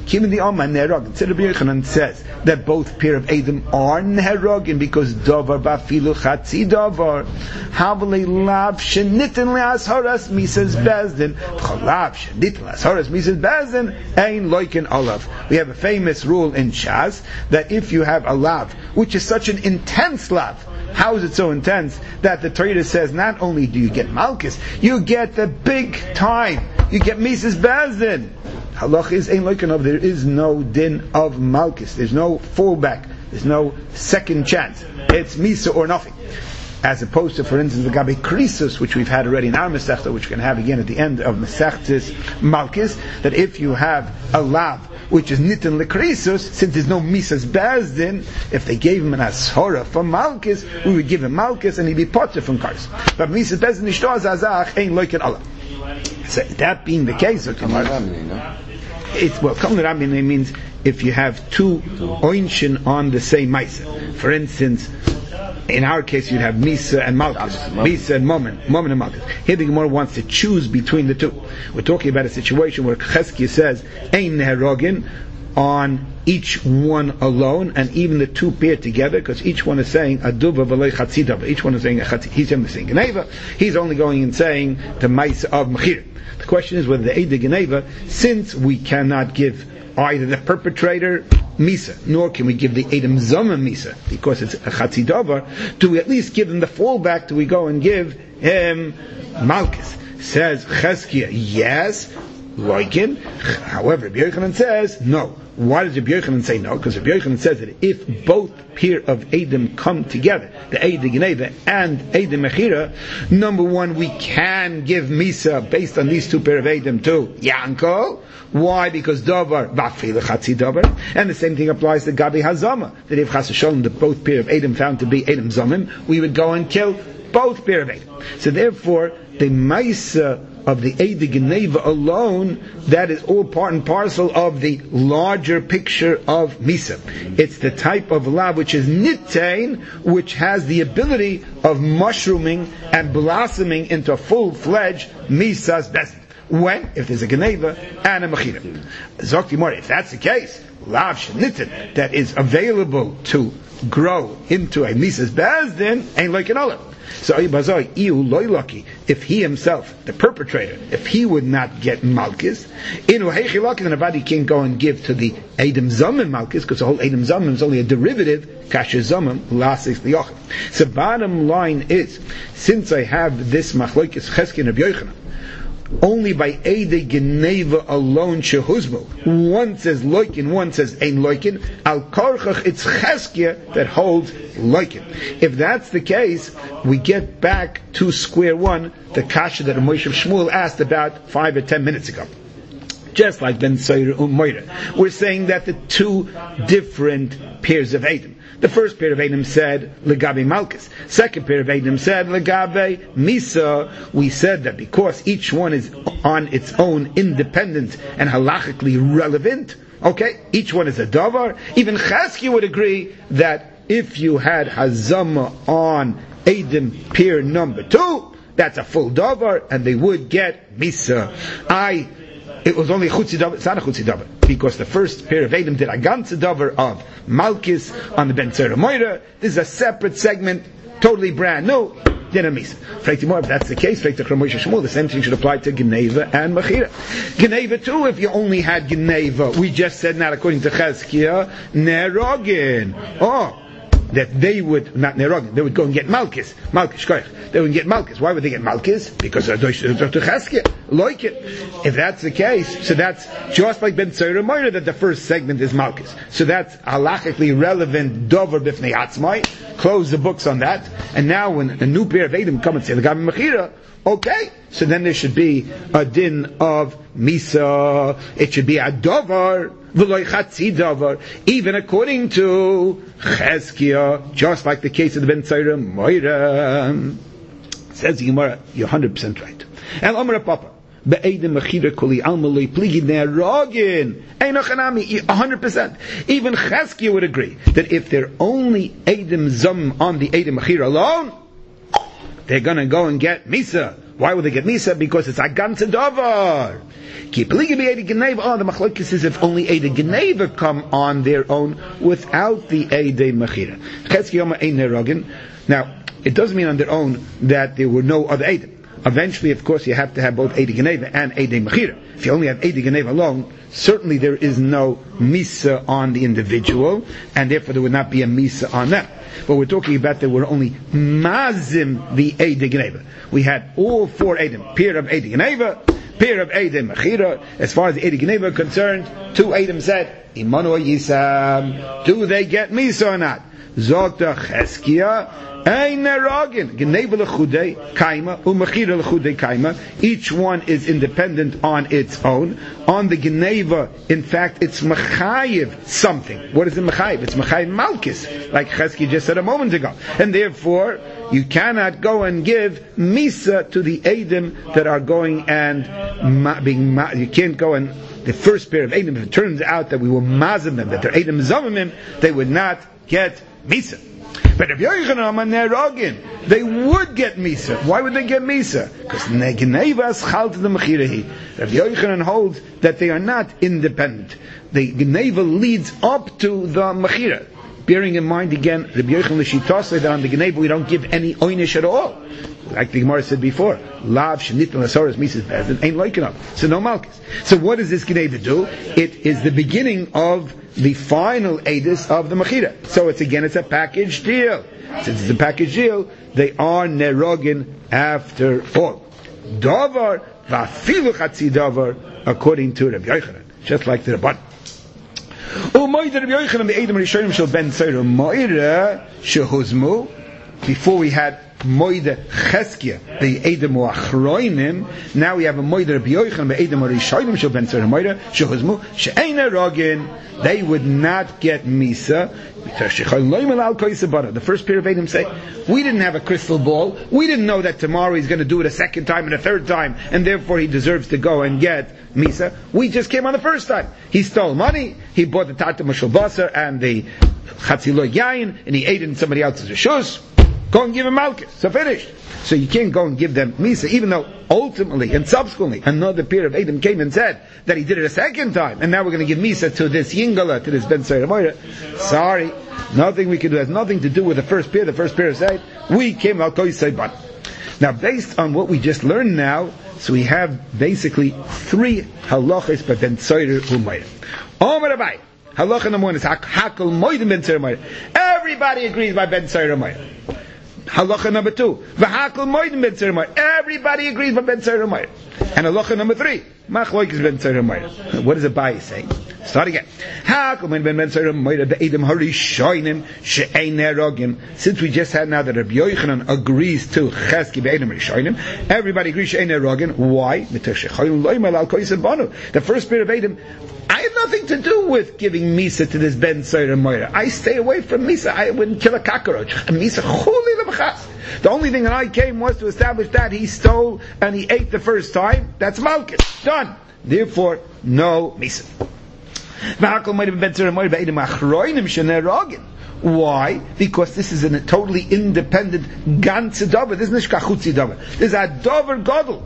Kim the Alma Nerog. Instead of Yochanan says that both pair of Edom are Nerogin because Dovar Bafilu Chatzi Dovar. Havale Lav Shenitin Leasharas Mises Bezdin. Chalav Shenitin Leasharas Mises Bezdin Ein Loikin Olav. We have a famous rule in Shas that if you have a lav, which is such an intense lav, how is it so intense that the Torah says not only do you get Malchus, you get the big time, you get Mises Bezdin. Halach is ein loikin of, there is no din of Malchus, there's no fallback, there's no second chance. It's Misa or nothing. As opposed to, for instance, the Gabi Krisus, which we've had already in our Masechta, which we're going to have again at the end of Masechtas Malchus, that if you have a lav, which is Nitin Lekrisus, since there's no Misas Bezdin, if they gave him an Ashora for Malchus, we would give him Malchus and he'd be potter from Kars. But Misas Bezdin Ishtoaz Azach ain't loikin Allah. So that being the case, it's well, Kamil Ramine means if you have two oinshin on the same Maisa. For instance, in our case, you'd have Misa and Malchus. Misa and Momen and Malchus. Here the Gemara wants to choose between the two. We're talking about a situation where Cheskia says, Ein Neherogin, on each one alone, and even the two pair together, because each one is saying Aduva v'lei Chatzidava. Each one is saying he's saying Geneva. He's only going and saying the Maisa of Mechir. The question is whether the Eid Geneva, since we cannot give either the perpetrator Misa, nor can we give the Edom Zoma Misa, because it's a Chatzidavar, do we at least give him the fallback? Do we go and give him Malchus? Says Cheskia, yes, Loikin. However, Rabbi Yochanan says, no. Why does Rabbi Yochanan say no? Because Rabbi Yochanan says that if both pair of Edom come together, the Eid Geneva and Edom Mechira, number one, we can give Misa based on these two pair of Edom to Yanko. Why? Because Dovar Bafil Chatzi Dovar, and the same thing applies to Gabi Hazama. That if Chas Shalom, the both pair of Edom found to be Edom Zomim, we would go and kill both pair of Edom. So therefore, the Maisa of the Eid Geneva alone, that is all part and parcel of the larger picture of Misa. It's the type of lav which is Nitain, which has the ability of mushrooming and blossoming into full-fledged Misa's best. When? If there's a Geneva and a Mechira. Zokti Mori, if that's the case, lav shenitin, that is available to grow into a Misa's Bezdin, ain't like an olive. So if he himself, the perpetrator, if he would not get Malchus, then nobody can go and give to the Edom Zomim Malchus, because the whole Edom Zomim is only a derivative, Kasher Zomim, Lasik Liyachim. So bottom line is, since I have this Machlokes Cheskia and Rabbi Yochanan, only by Eidei Geneva alone shehuzmu. One says loikin, one says ein loikin. Al korchach, it's Cheskia that holds loikin. If that's the case, we get back to square one, the kasha that Moshe Shmuel asked about 5 or 10 minutes ago. Just like Ben Soyer Moira. We're saying that the two different pairs of Edom. The first pair of Edom said Legabe Malchus. Second pair of Edom said Legabe Misa. We said that because each one is on its own independent and halachically relevant, okay, each one is a davar. Even Cheskia would agree that if you had Hazama on Edom pair number 2, that's a full davar, and they would get Misa. It was only chutzi davar. It's not a chutzi davar, because the first pair of Edom did a ganze davar of Malchus on the Ben Tzera Moira. This is a separate segment, totally brand new. Then a Misa. If that's the case, the same thing should apply to Geneva and Mechira. Geneva too, if you only had Geneva, we just said not according to Cheskia, Nerogin. That they would, not Nerogin, they would go and get Malchus. They would get Malchus. Why would they get Malchus? Because of Cheskia. Like it. If that's the case, so that's just like Ben Tzera Moira, that the first segment is Malchus. So that's halachically relevant Dover Bifnei Atzmai. Close the books on that. And now when a new pair of Edom come and say, L'Gabe Mechira, okay, so then there should be a din of Misa. It should be a Dover, V'loi Chatzi Dover, even according to Cheskia, just like the case of the Ben Tzera Moira. Says the Gemara, you're 100% right. And Omer Papa, Be'edim Mechira Kuli Almaloi Pligi Nerogin, Einochanami, 100%. Even Cheskia would agree that if they're only Edom Zom on the Edom Mechira alone, they're going to go and get Misa. Why would they get Misa? Because it's a ganze Davar. The machlokes is if only Eidei Geneva come on their own without the Eidei Mechira. Now, it doesn't mean on their own that there were no other Eidim. Eventually, of course, you have to have both Eidei Geneva and Eidei Mechira. If you only have Eidei Geneva alone, certainly there is no Misa on the individual, and therefore there would not be a Misa on them. But we're talking about there were only Mazim the Eidei Geneva. We had all 4 Eidim, pair of Eidei Geneva, pair of Eidei Mechira. As far as the Eidei Geneva are concerned, 2 Eidim said, Imanu Yisam, do they get Misa or not? Zogta Cheskia, each one is independent on its own. On the Geneva, in fact, it's Mechayiv something. What is it Mechayiv? It's Mechayiv Malkis, like Chesky just said a moment ago. And therefore, you cannot go and give Misa to the Eidim that are going and you can't go and the first pair of Eidim, if it turns out that we will mazim them, that they're Eidim Zamimim, they would not get Misa. But if Yochanan and Nerogin, they would get Misa. Why would they get Misa? Because Geneva schalt the Mechirahi. If Yochanan holds that they are not independent, the Geneva leads up to the Mechira. Bearing in mind again, Rabbi Yochanan L'Shita said that on the Geneva we don't give any oynish at all. Like the Gemara said before, Lav Shenit L'Asoras Misas Bezdin ain't like enough. So no Malchus. So what does this Geneva do? It is the beginning of the final Edis of the Mechira. So it's a package deal. Since it's a package deal, they are Nerogin after all. Davar Vafilu Chatzi Davar, according to Rabbi Yochanan. Just like the Rabban. Before we had Moide Cheskia, the Edom Achroinim. Now we have a Moide Rabbi Yochanan, the Edom Rishonim shel ben Tzara Moide Shehuzmu she'eina rogin. They would not get Misa. The first pair of Edom say, we didn't have a crystal ball. We didn't know that tomorrow he's going to do it a second time and a third time, and therefore he deserves to go and get Misa. We just came on the first time. He stole money. He bought the Tata Mashal Basar and the Chatzilo Yain, and he ate it in somebody else's reshus. Go and give him Malchus. So finished. So you can't go and give them Misa, even though ultimately and subsequently another pair of Edom came and said that he did it a second time, and now we're going to give Misa to this Yingala, to this Ben Tzara Moira. Sorry, nothing we can do. It has nothing to do with the first pair. The first pair said, we came al Koi Seiban. Now based on what we just learned now, so we have basically 3 halachas by Ben Tzara Moira. Omer Abai. Halacha number 1 is Hakol Moidim Ben Tzara Moira. Everybody agrees by Ben Tzara Moira. Halacha number 2, V'hakol Moidim Ben Tzara Moira. Everybody agrees by Ben Tzara Moira. And halacha number 3, Machloikis Ben Tzara Moira. What does Abai say? Start again. Hakol Moidim Ben Tzara Moira. The Edom Harishonim she'ein nerogim. Since we just had now that Rabbi Yochanan agrees to Cheski be'Edom Harishonim, everybody agrees she'ein nerogim. Why? The first pair of Edom, I had nothing to do with giving Misa to this Ben Tzara Moira. I stay away from Misa. I wouldn't kill a cockroach. Misa chuli lebachas. The only thing that I came was to establish that he stole and he ate the first time. That's Malchus. Done. Therefore, no Misa. Why? Because this is a totally independent ganze davar. This is nishkachutzi davar. This is a davar gadol.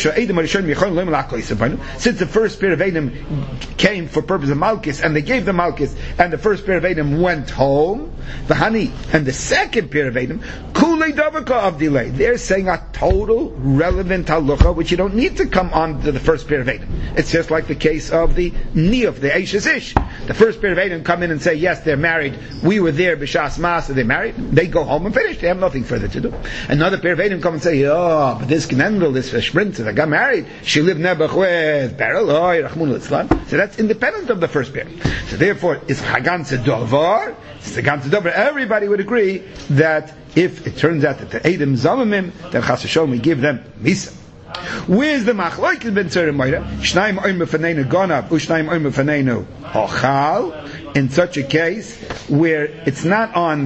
Since the first pair of Edom came for purpose of Malchus, and they gave the Malchus, and the first pair of Edom went home, the honey, and the second pair of Edom, kulei davar of delay. They're saying a total relevant halacha, which you don't need to come on to the first pair of Edom. It's just like the case of the Niyuf, the Eishes Ish. The first pair of Edom come in and say, yes, they're married. We were there, b'shas masa, they married. They go home and finish. They have nothing further to do. Another pair of Edom come and say, oh, but this Gnendel, this Shprinter, that got married, she lived nebuch with Beryl, so that's independent of the first pair. So therefore, it's Chaganze Dovar. It's the Ganze Dovar. Everybody would agree that if it turns out that the Edom Zamimim, then Chas v'Sholom, we give them Misa. Where's the Machloikis Ben Tzara Moira? Shnaim oimer faneinu gonav, ushnaim oimer faneinu ochal. In such a case, where it's not on the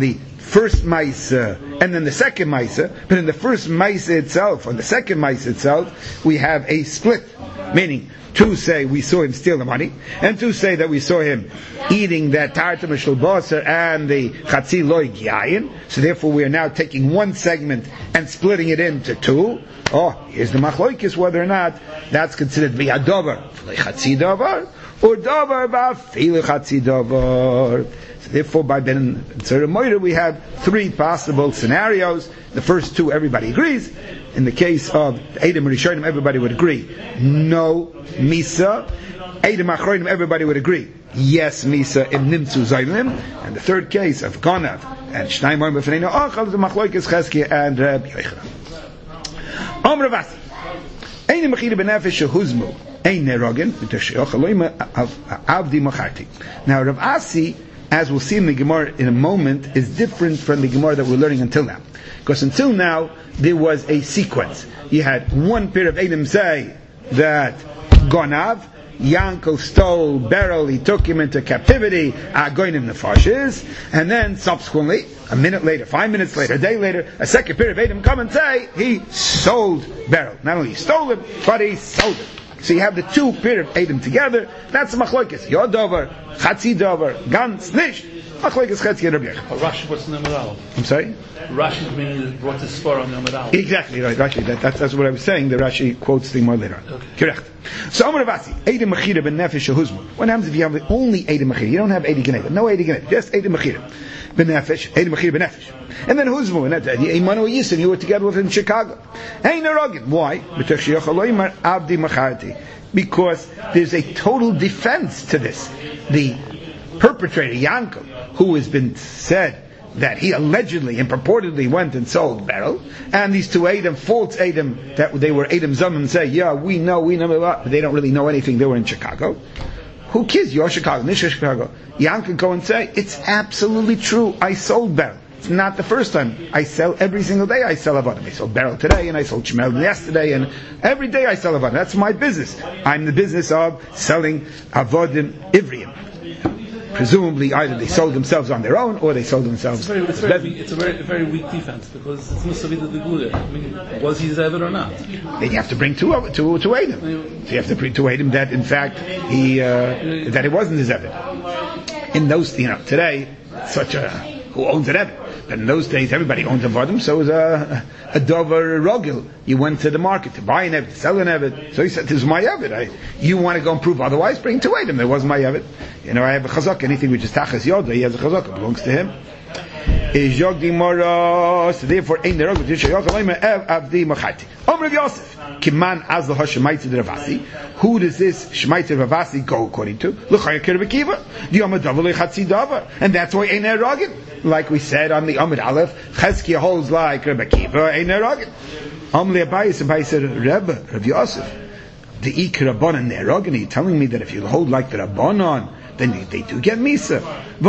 first Maisa and then the second Maisa, but in the first Maisa itself, or the second Maisa itself, we have a split. Meaning, two say we saw him steal the money, and two say that we saw him eating that tarta mishul basar and the chatzi loy gyayin. So therefore we are now taking one segment and splitting it into two. Oh, here's the machloikis whether or not that's considered v'yadover chatzi davar, or davar ba'afil chatzi davar. So therefore by Ben Tzara Moira we have three possible scenarios. The first two everybody agrees. In the case of Eidim Rishonim, everybody would agree, no Misa. Eidim Achronim, everybody would agree, yes Misa im Nimtzu Zaylim. And the third case of Gonav and Shnai Moim B'Fneinu Achal, the Machloikes Cheskia and Rabbi Yochanan. Rav Asi, Eidim Mechira B'Nefesh Shehuzmu Ein Nerogin V'Tashiyach Aloim Avdi Macharti. Now Rav Asi, as we'll see in the Gemara in a moment, is different from the Gemara that we're learning until now. Because until now, there was a sequence. You had one pair of Eidim say that Gonav, Yankel stole Beryl, he took him into captivity, Goinim Nefashis, and then subsequently, a minute later, 5 minutes later, a day later, a second pair of Eidim come and say he sold Beryl. Not only he stole him, but he sold him. So you have the two pair of Eidim together. That's the machlokes. Yodover, Chatzi dover, Gans, Nish. Machlokes Chatzi and Rabbi Yochanan. Rashi, what's the number? I'm sorry? Rashi meaning brought the spur on number. Exactly right. Rashi. That's what I was saying. The Rashi quotes the more later. Okay. Correct. So Amar Ravasi, Eidim Mechira ben Nefesh Shehuzmu. What happens if you have only Eidim Mechira? You don't have Eidim Geneva. No Eidim Geneva. Just Eidim Mechira ben Nefesh. Eidim Mechira ben Nefesh. And then Huzmu, and Imanu Yisim, you were together with him in Chicago. Hey, Nerogin. Why? Because there's a total defense to this. The perpetrator, Yankel, who has been said that he allegedly and purportedly went and sold Beryl, and these two Edom, false Edom, that they were Edom Zaman, say, yeah, we know, but they don't really know anything, they were in Chicago. Who cares? You're Chicago, Nisha Chicago. Yankel go and say, it's absolutely true, I sold Beryl. It's not the first time. I sell every single day. I sell avodim. I sold Beryl today, and I sold Shemel yesterday, and every day I sell avodim. That's my business. I'm in the business of selling avodim ivriim. Presumably, either they sold themselves on their own, or they sold themselves. It's a very weak defense because it's Musavida the Gluda. I mean, was he Zevid or not? Then you have to bring two Eidim. So you have to bring two Eidim that, in fact, that it wasn't his Zevid. In those, today, who owns an Eved? But in those days, everybody owned a Vadim, so it was a Dover Rogil. You went to the market to buy an Eved, to sell an Eved. So he said, this is my Eved. You want to go and prove otherwise? Bring two Eidim. It wasn't my Eved. I have a Chazak. Anything which is Tachas Yoda, he has a Chazak. It belongs to him. So therefore, Ein Nerog V'Tishayach Aloyma Ev Avdi Machati. Rav Yosef, Kiman Az L'Ha Shemaitzi Ravasi. Who does this Shemaitzi Ravasi go according to? L'Chaya Kir V'Kiva. The Amad Davar L'Chatzi Davar. And that's why Ein Nerogin. Like we said on the Amud Aleph, Cheskia holds like Rebbe Kiva, Ein Nerogin. Amli Abayis, Abayis said, Rebbe, Rav Yosef, the Ik Rabbanan Nerogin. Are you telling me that if you hold like the Rabbanan, then they do get Misa?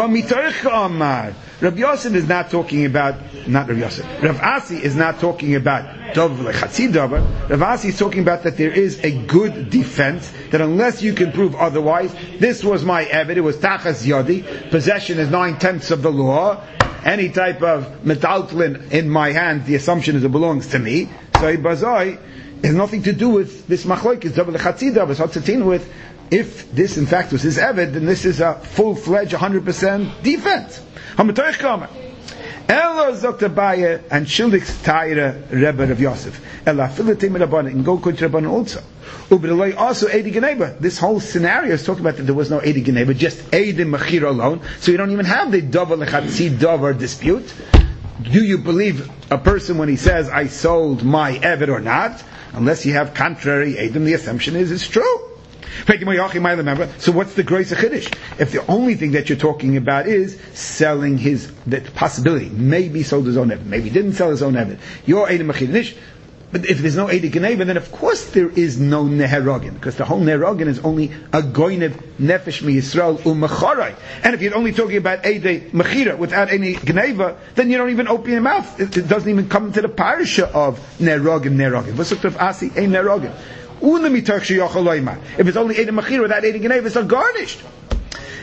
Rav Yosef is not talking about, not Rav Yosef. Rav Asi is not talking about Davar L'Chatzi Davar. Rav Asi is talking about that there is a good defense, that unless you can prove otherwise, this was my Eved, it was Tachas Yodi, possession is 9/10 of the law, any type of metaltlin in my hand, the assumption is it belongs to me. So Bazai has nothing to do with this Machloikis, Davar L'Chatzi Davar, it's Hatzatin with, if this in fact was his Eved, then this is a full-fledged 100% defense. HaMatoich Kamer. Ela Zokta Baye and Shildik's Taira Rebbe of Yosef. Ela Filatim Rabbanan, and go to Rabbanan also. Ubeloi also Eidi Geneba. This whole scenario is talking about that there was no Eidi Geneba, just Eidim Mechira alone. So you don't even have the Davar L'Chatzi Davar dispute. Do you believe a person when he says, I sold my Eved or not? Unless you have contrary Eidim, the assumption is it's true. So what's the Groise Chiddush? If the only thing that you're talking about is selling the possibility, maybe sold his own Eved, maybe didn't sell his own Eved, your Eidim Mechidnish. But if there's no Eidim Geneva, then of course there is no Neherogin, because the whole Neherogin is only a Goinev Nefesh Mi Yisrael U'Mecharai. And if you're only talking about Eidim Mechira without any Geneva, then you don't even open your mouth. It doesn't even come to the parasha of Neherogin. V'suktav Asi Ein Neherogin. If it's only Eidim Mechira without Eidim Geneva, it's not garnished.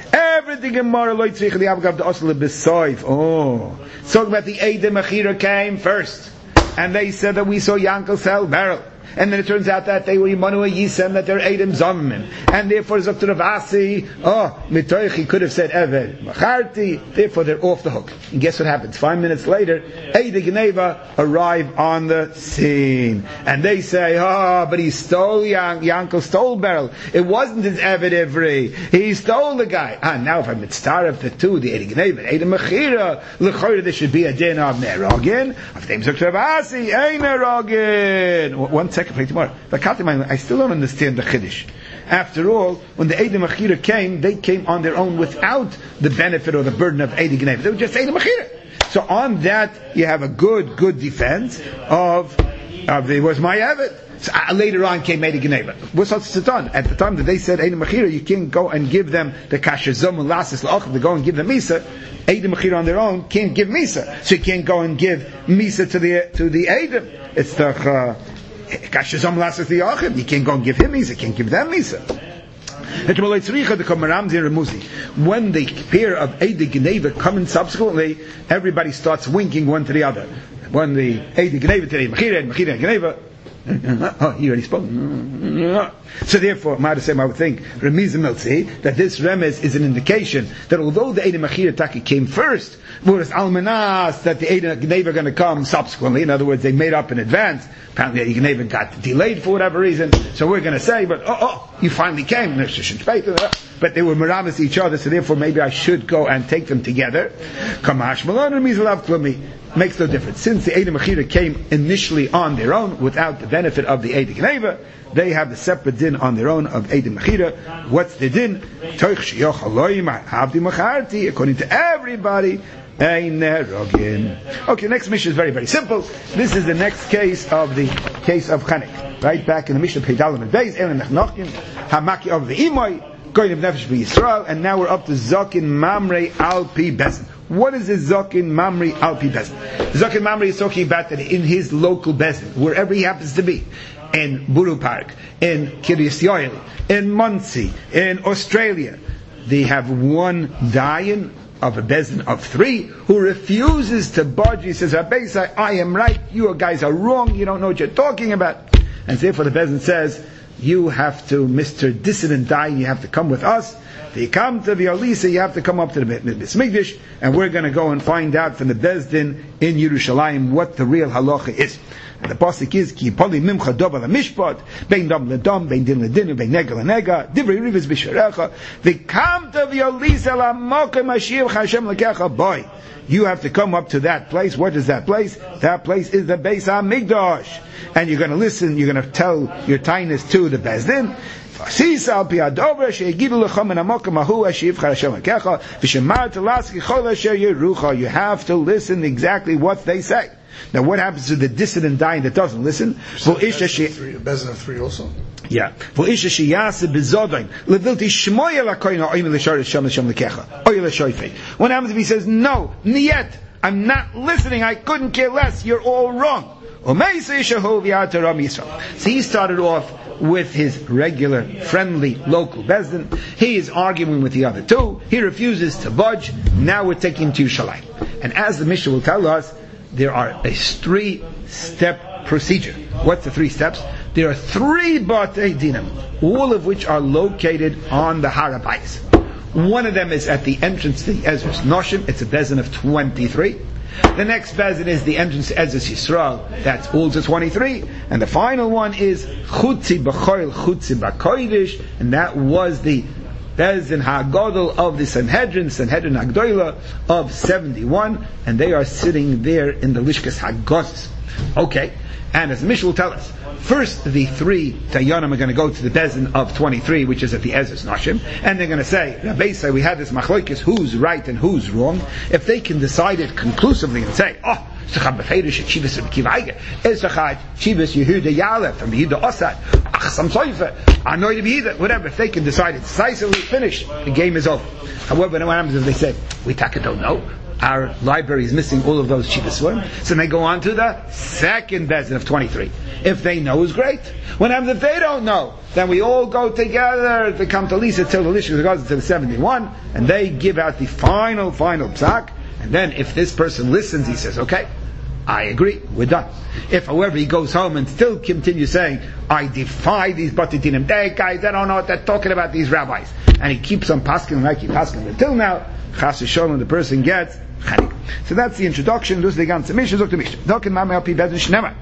Everything in Mara loy tzrich the avgav the osle besoif. Oh, it's talking about the Edom Achira came first, and they said that we saw Yankel sell barrel. And then it turns out that they were Yimanu Yisem, that they're Edom Zomim. And therefore, it's up to Rav Asi, Mitoich, he could have said Eved Macharti, therefore they're off the hook. And guess what happens? 5 minutes later, Eide Geneva arrive on the scene. And they say, but he stole, Yankel stole barrel. It wasn't his Eved Ivri. He stole the guy. Now if I mitzvah of the two, the Eide Geneva, Eide Mechira, L'choyre, there should be a din of Nerogin, of them Zok Rav Asi, Ein Nerogin. 1 second. Tomorrow. I still don't understand the Chiddush. After all, when the Edom Achira came, they came on their own without the benefit or the burden of Eidei Geneva. They were just Edom Achira. So on that, you have a good defense of it was my Eved. So, later on came Eidei Geneva. What's done? At the time that they said Edom Achira, you can't go and give them the Kashazom and Lasis La'ach, to go and give them Misa. Edom Achira on their own can't give Misa. So you can't go and give Misa to the Edom. It's the you can't go and give him Misa, you can't give them Misa. When the pair of Eidei Geneva come in subsequently, everybody starts winking one to the other. When the Eidei Geneva to the Mechira Geneva, he already spoke. So therefore, I would think Remiz Miltzi that this remez is an indication that although the Eidei Mechira Taki came first, whereas Almanas that the Eidei Geneva are going to come subsequently. In other words, they made up in advance. Apparently, Eidei Geneva got delayed for whatever reason. So we're going to say, but you finally came. But they were meramis each other. So therefore, maybe I should go and take them together. Kamash Malon Remiz Lav Klumi. Makes no difference. Since the Eidei Mechira came initially on their own, without the benefit of the Eidei Geneva, they have the separate din on their own of Eidei Mechira. What's the din? According to everybody, okay, next Mishnah is very, very simple. This is the next case of the case of Chanek. Right back in the Mishnah, Peidalim and Beis, Elen Nechnochin, Hamaki of the Imoy, Goyin of Nefesh Yisrael, and now we're up to Zokin Mamre Alpi Bezin. What is the Zokin Mamre Alpi Bezin? Zokin Mamre is talking about that in his local Bezin, wherever he happens to be. In Buru Park, in Kiryas Yoel, in Muncie, in Australia, they have one dayan of a bezin of 3 who refuses to budge. He says, I am right, you guys are wrong, you don't know what you're talking about. And therefore the bezin says, you have to, Mr. Dissident dayan, you have to come with us. If you come to the Alisa, you have to come up to the Beis Mikdash, and we're going to go and find out from the Bezdin in Yerushalayim what the real halacha is. And the pasuk is ki poli mimcha dov al mishpat bein dam ledam bein din ledin bein nega lenega divrei rivas b'sharecha v'kam to v'yolisa l'mokem ashiv Hashem lekecha boy. You have to come up to that place. What is that place? That place is the Beis HaMikdash, and you're going to listen. You're going to tell your tinus to the Bezdin. You have to listen exactly what they say. Now, what happens to the dissident dying that doesn't listen? Bezin of 3 also. Yeah. What happens if he says, no, niyet, I'm not listening, I couldn't care less, you're all wrong. So he started off with his regular, friendly, local Bezdin. He is arguing with the other 2. He refuses to budge. Now we're taking him to Yerushalayim. And as the Mishnah will tell us, there are a 3-step procedure. What's the 3 steps? There are 3 Batei Dinim, all of which are located on the Har HaBayis. One of them is at the entrance to the Ezra's Noshim. It's a Bezdin of 23. The next Bezdin is the entrance to Ezra's Yisrael. That's also 23. And the final one is Chutzi B'choil Chutzi B'koidish, and that was the Bezdin HaGodol of the Sanhedrin HaGdoila of 71, and they are sitting there in the Lishkas HaGozis. Okay, and as the Mishnah will tell us, first the 3 Dayanim are going to go to the Bezdin of 23, which is at the Ezra's Nashim, and they're going to say, Rabbeisai, we had this machlokes, who's right and who's wrong. If they can decide it conclusively and say, whatever, if they can decide it decisively, finished, the game is over. However, what happens if they say, we don't know? our library is missing all of those Shiva Sforim. So they go on to the second Bezin of 23. If they know, is great. What happens if they don't know? Then we all go together, they come to Lisa till the Lishka goes to the 71, and they give out the final psak, and then if this person listens, he says, okay, I agree, we're done. If, however, he goes home and still continues saying, I defy these Batitinim, they guys, they don't know what they're talking about, these rabbis, and he keeps on paskin like he paskin until now, Chas v'sholom, the person gets chanik. So that's the introduction. This is the ganze Mishnah. Zok to Mishnah. Dokin ma'am elpi bezin shnema.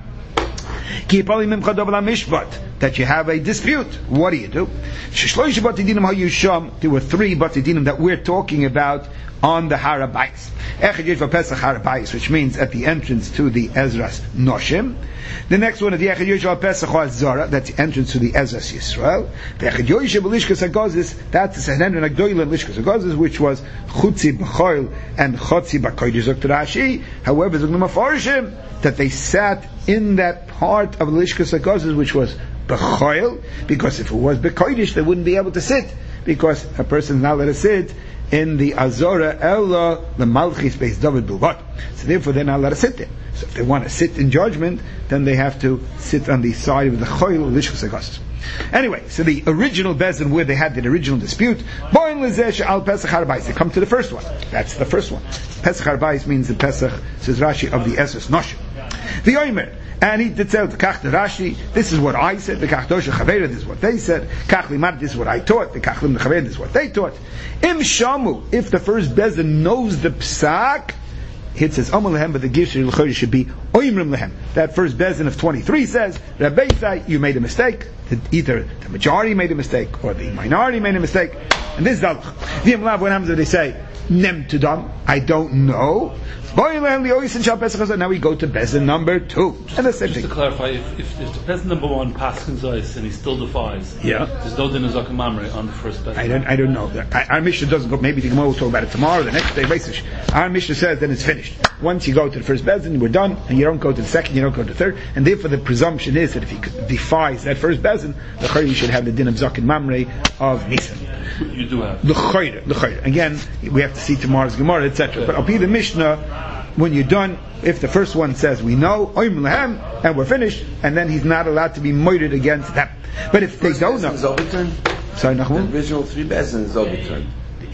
Ki yipoli mimcha dov mishpat, that you have a dispute. What do you do? Sheshloish batidinim hayusham. There were 3 batidinim that we're talking about on the Har HaBayis. Echad yesh v'pesach Har HaBayis, which means at the entrance to the Ezras Noshim. The next one is the Echad yesh v'pesach HaZara, that's the entrance to the Ezras Yisrael. The Echad yesh v'lishkas HaGozis, that's the Sanhedrin HaGdoila and Lishkas HaGozis, which was Chutzi B'choil and Chotzi B'kodesh. Zok to Rashi, however, Zok Mafarshim, that they sat in that part of Lishkas HaGozis, which was B'choil, because if it was B'kodesh, they wouldn't be able to sit, because a person is not allowed to sit in the Azora Ella the Malchis base David Bilvat. So therefore they're not allowed to sit there. So if they want to sit in judgment, then they have to sit on the side of the Choil of Lishkas HaGozis. Anyway, so the original Bezin where they had the original dispute, Boin Lezesh al Pesach Har HaBayis. They come to the first one. That's the first one. Pesach Har HaBayis means the Pesach, says Rashi, of the Esros Noshim. The Omer, and he did tell the Kach the Rashi, this is what I said, the Kach Dosha Chavera, this is what they said, Kach Limad, this is what I taught, the Kach Lim Chavera, this is what they taught. Im Shamu, if the first Bezin knows the Psak, it says, Amar Lehem, but the Gishri L'chodesh should be Oimrim Lehem. That first Bezin of 23 says, Rabbi Say, you made a mistake, either the majority made a mistake, or the minority made a mistake, and this is the V'im what happens if they say, Nem Tudam, I don't know. Now we go to Bezin number 2. And the same just thing. To clarify, if the Bezin number 1 passes ice and he still defies, there's no din of Zaken Mamre on the first Bezin. I don't know. Our Mishnah doesn't go, maybe the Gemara will talk about it tomorrow, the next day, basically. Our Mishnah says then it's finished. Once you go to the first Bezin, we're done, and you don't go to the second, you don't go to the third, and therefore the presumption is that if he defies that first Bezin, the Chayr, you should have the din of Zaken Mamre of Nisan. You do have. The Chayr. Again, we have to see tomorrow's Gemara, etc. But I'll be the Mishnah, when you're done, if the first one says we know, and we're finished, and then he's not allowed to be murdered against them. But if they don't know, sorry, Nachum? The original 3 Bezin is overturned.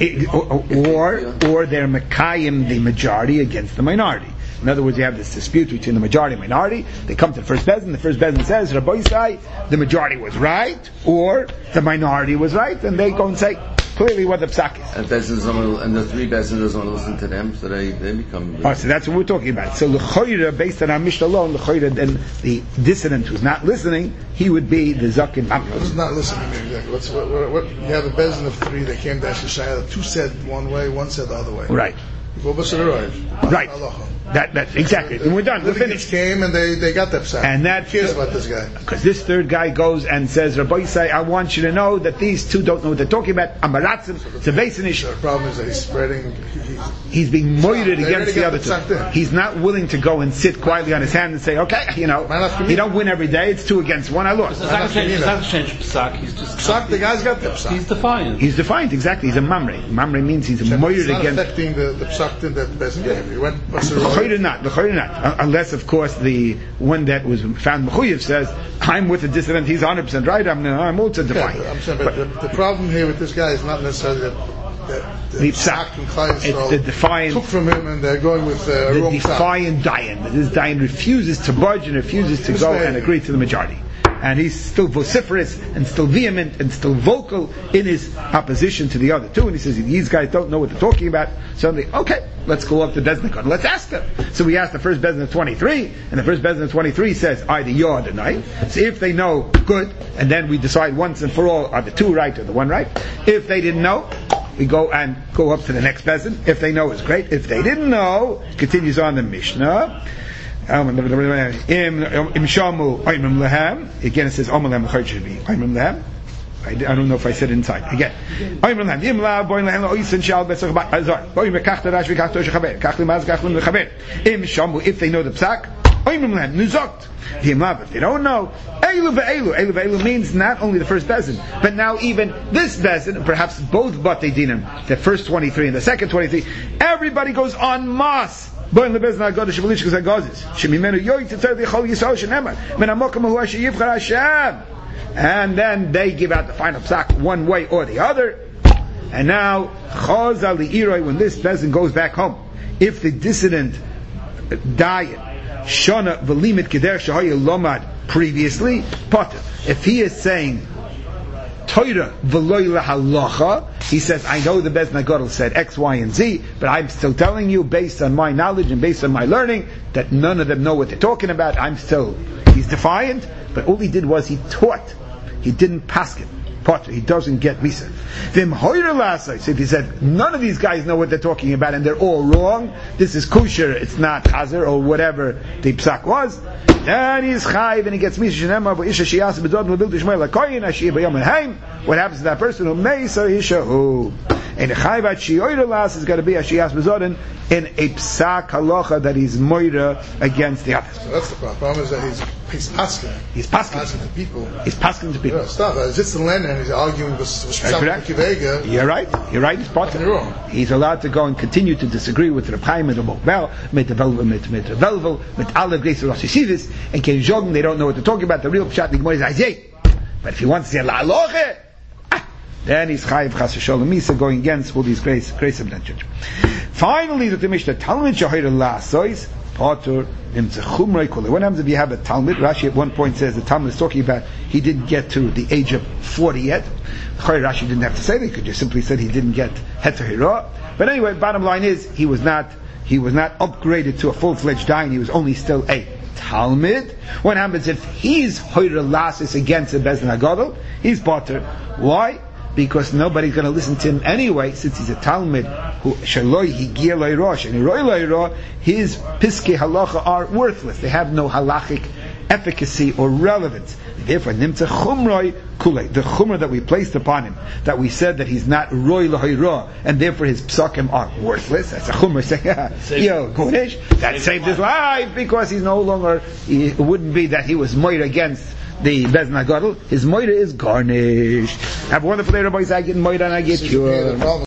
Or they're Mekayim, the majority against the minority. In other words, you have this dispute between the majority and minority. They come to the first Bezin says, Rabbi Say, the majority was right, or the minority was right, and they go and say clearly what the psak is. And the 3 Bezin doesn't want to listen to them, so they become... Oh, so that's what we're talking about. So l'choira, based on our Mishnah alone, l'choira, then the dissident who's not listening, he would be the Zaken Mamre. Who's not listening? Exactly. What, you have a Bezin of 3 that came to Ashishayah, 2 said one way, 1 said the other way. Right. Right. That exactly. And we're done. We're finished. Came and they got that psak. And that cares about this guy. Because this third guy goes and says, Rabbi Say, I want you to know that these 2 don't know what they're talking about. Amaratzim, it's a basinish. The problem is that he's spreading. He's being moited against the other 2. He's not willing to go and sit quietly on his hand and say, okay, you don't win every day. It's 2 against 1. I lost. It's not change psak. He's just psak. The guy's got the psak. He's defiant. He's defiant. Exactly. He's a mamre. Mamre means he's moited against. It's not affecting the psak that Bezin gave. He went. Not. Unless, of course, the one that was found Mechuyev says, I'm with the dissident, he's 100% right, I'm also defiant. I'm saying, but the problem here with this guy is not necessarily that the psak and Klai it's the defiant took from him and they're going with the wrong defiant Dayan. This Dayan refuses to budge and refuses to go and agree to the majority. And he's still vociferous and still vehement and still vocal in his opposition to the other 2. And he says, these guys don't know what they're talking about. Suddenly, okay, let's go up to Bezin. Let's ask them. So we asked the first Bezin of 23, and the first Bezin of 23 says either you or the night. So if they know, good, and then we decide once and for all, are the 2 right or the 1 right? If they didn't know, we go up to the next Bezin. If they know, it's great. If they didn't know, continues on the Mishnah. Again, it says I don't know if I said it inside. Again, if they know the psak, If they don't know, Eilu ve'elu means not only the first bezin, but now even this bezin, perhaps both batei dinim, the first 23 and the second 23, everybody goes en masse. And then they give out the final psak one way or the other. And now, when this bezin goes back home, if the dissident died, Shona v'limit keder shahaya lomad previously, potter. If he is saying Torah v'loy lahalacha, he says, I know the Beis Nagadol said X, Y, and Z, but I'm still telling you, based on my knowledge and based on my learning, that none of them know what they're talking about. He's defiant, but all he did was he taught. He didn't paskin. Potter. He doesn't get visa. So if he said, none of these guys know what they're talking about and they're all wrong, this is kosher, it's not hazar, or whatever the psak was, then he's chayv and he gets misha shenema v'isha sheyas b'dod v'bil tishmei l'koyin ashiyah b'yom l'heim. What happens to that person who meisa ishahu? And the chayv at shiyoyra las is going to be a sheyas b'dodin in a psak halacha that he's moira against the others. So that's the problem. The problem is that he's paskin. He's paskin to people. He's paskin to people. Yeah, stop. It's just the land and he's arguing with Kivega. You're right. He's paskin. You're wrong. He's allowed to go and continue to disagree with Reb Chaim and Reb Bel, mit Velvel, mit alle Grace of Rosh Yeshivas, and Ken Jogin, they don't know what they're talking about. The real pshat the Gemara is Azay. But if he wants to say La Aloche, then he's chayiv chas v'sholem misa, going against all these grace of the church. Finally, the Mishnah Talmud shahir la'asois potter nimtze chumrei kule. What happens if you have a Talmud? Rashi at one point says the Talmud is talking about he didn't get to the age of 40 yet. Rashi didn't have to say that; he could just simply said he didn't get heter hira. But anyway, bottom line is he was not upgraded to a full-fledged dayan. He was only still a Talmud. What happens if he's hoira lasis against the Beis Nagadol? He's potter. Why? Because nobody's going to listen to him anyway, since he's a Talmud who shaloi higia loirosh and hiroi loiro, his piskei halacha are worthless. They have no halachic efficacy or relevance. Therefore, nimtze chumroi kulei, the chumrah that we placed upon him, that we said that he's not roi loiro, and therefore his psakim are worthless. That's a chumrah saying, yo, Kodesh, that saved his life, because he's no longer, it wouldn't be that he was moira against the Beis Nagadol. His moira is garnished. Have a wonderful day, Rabbi Zag, getting moira and I get cured.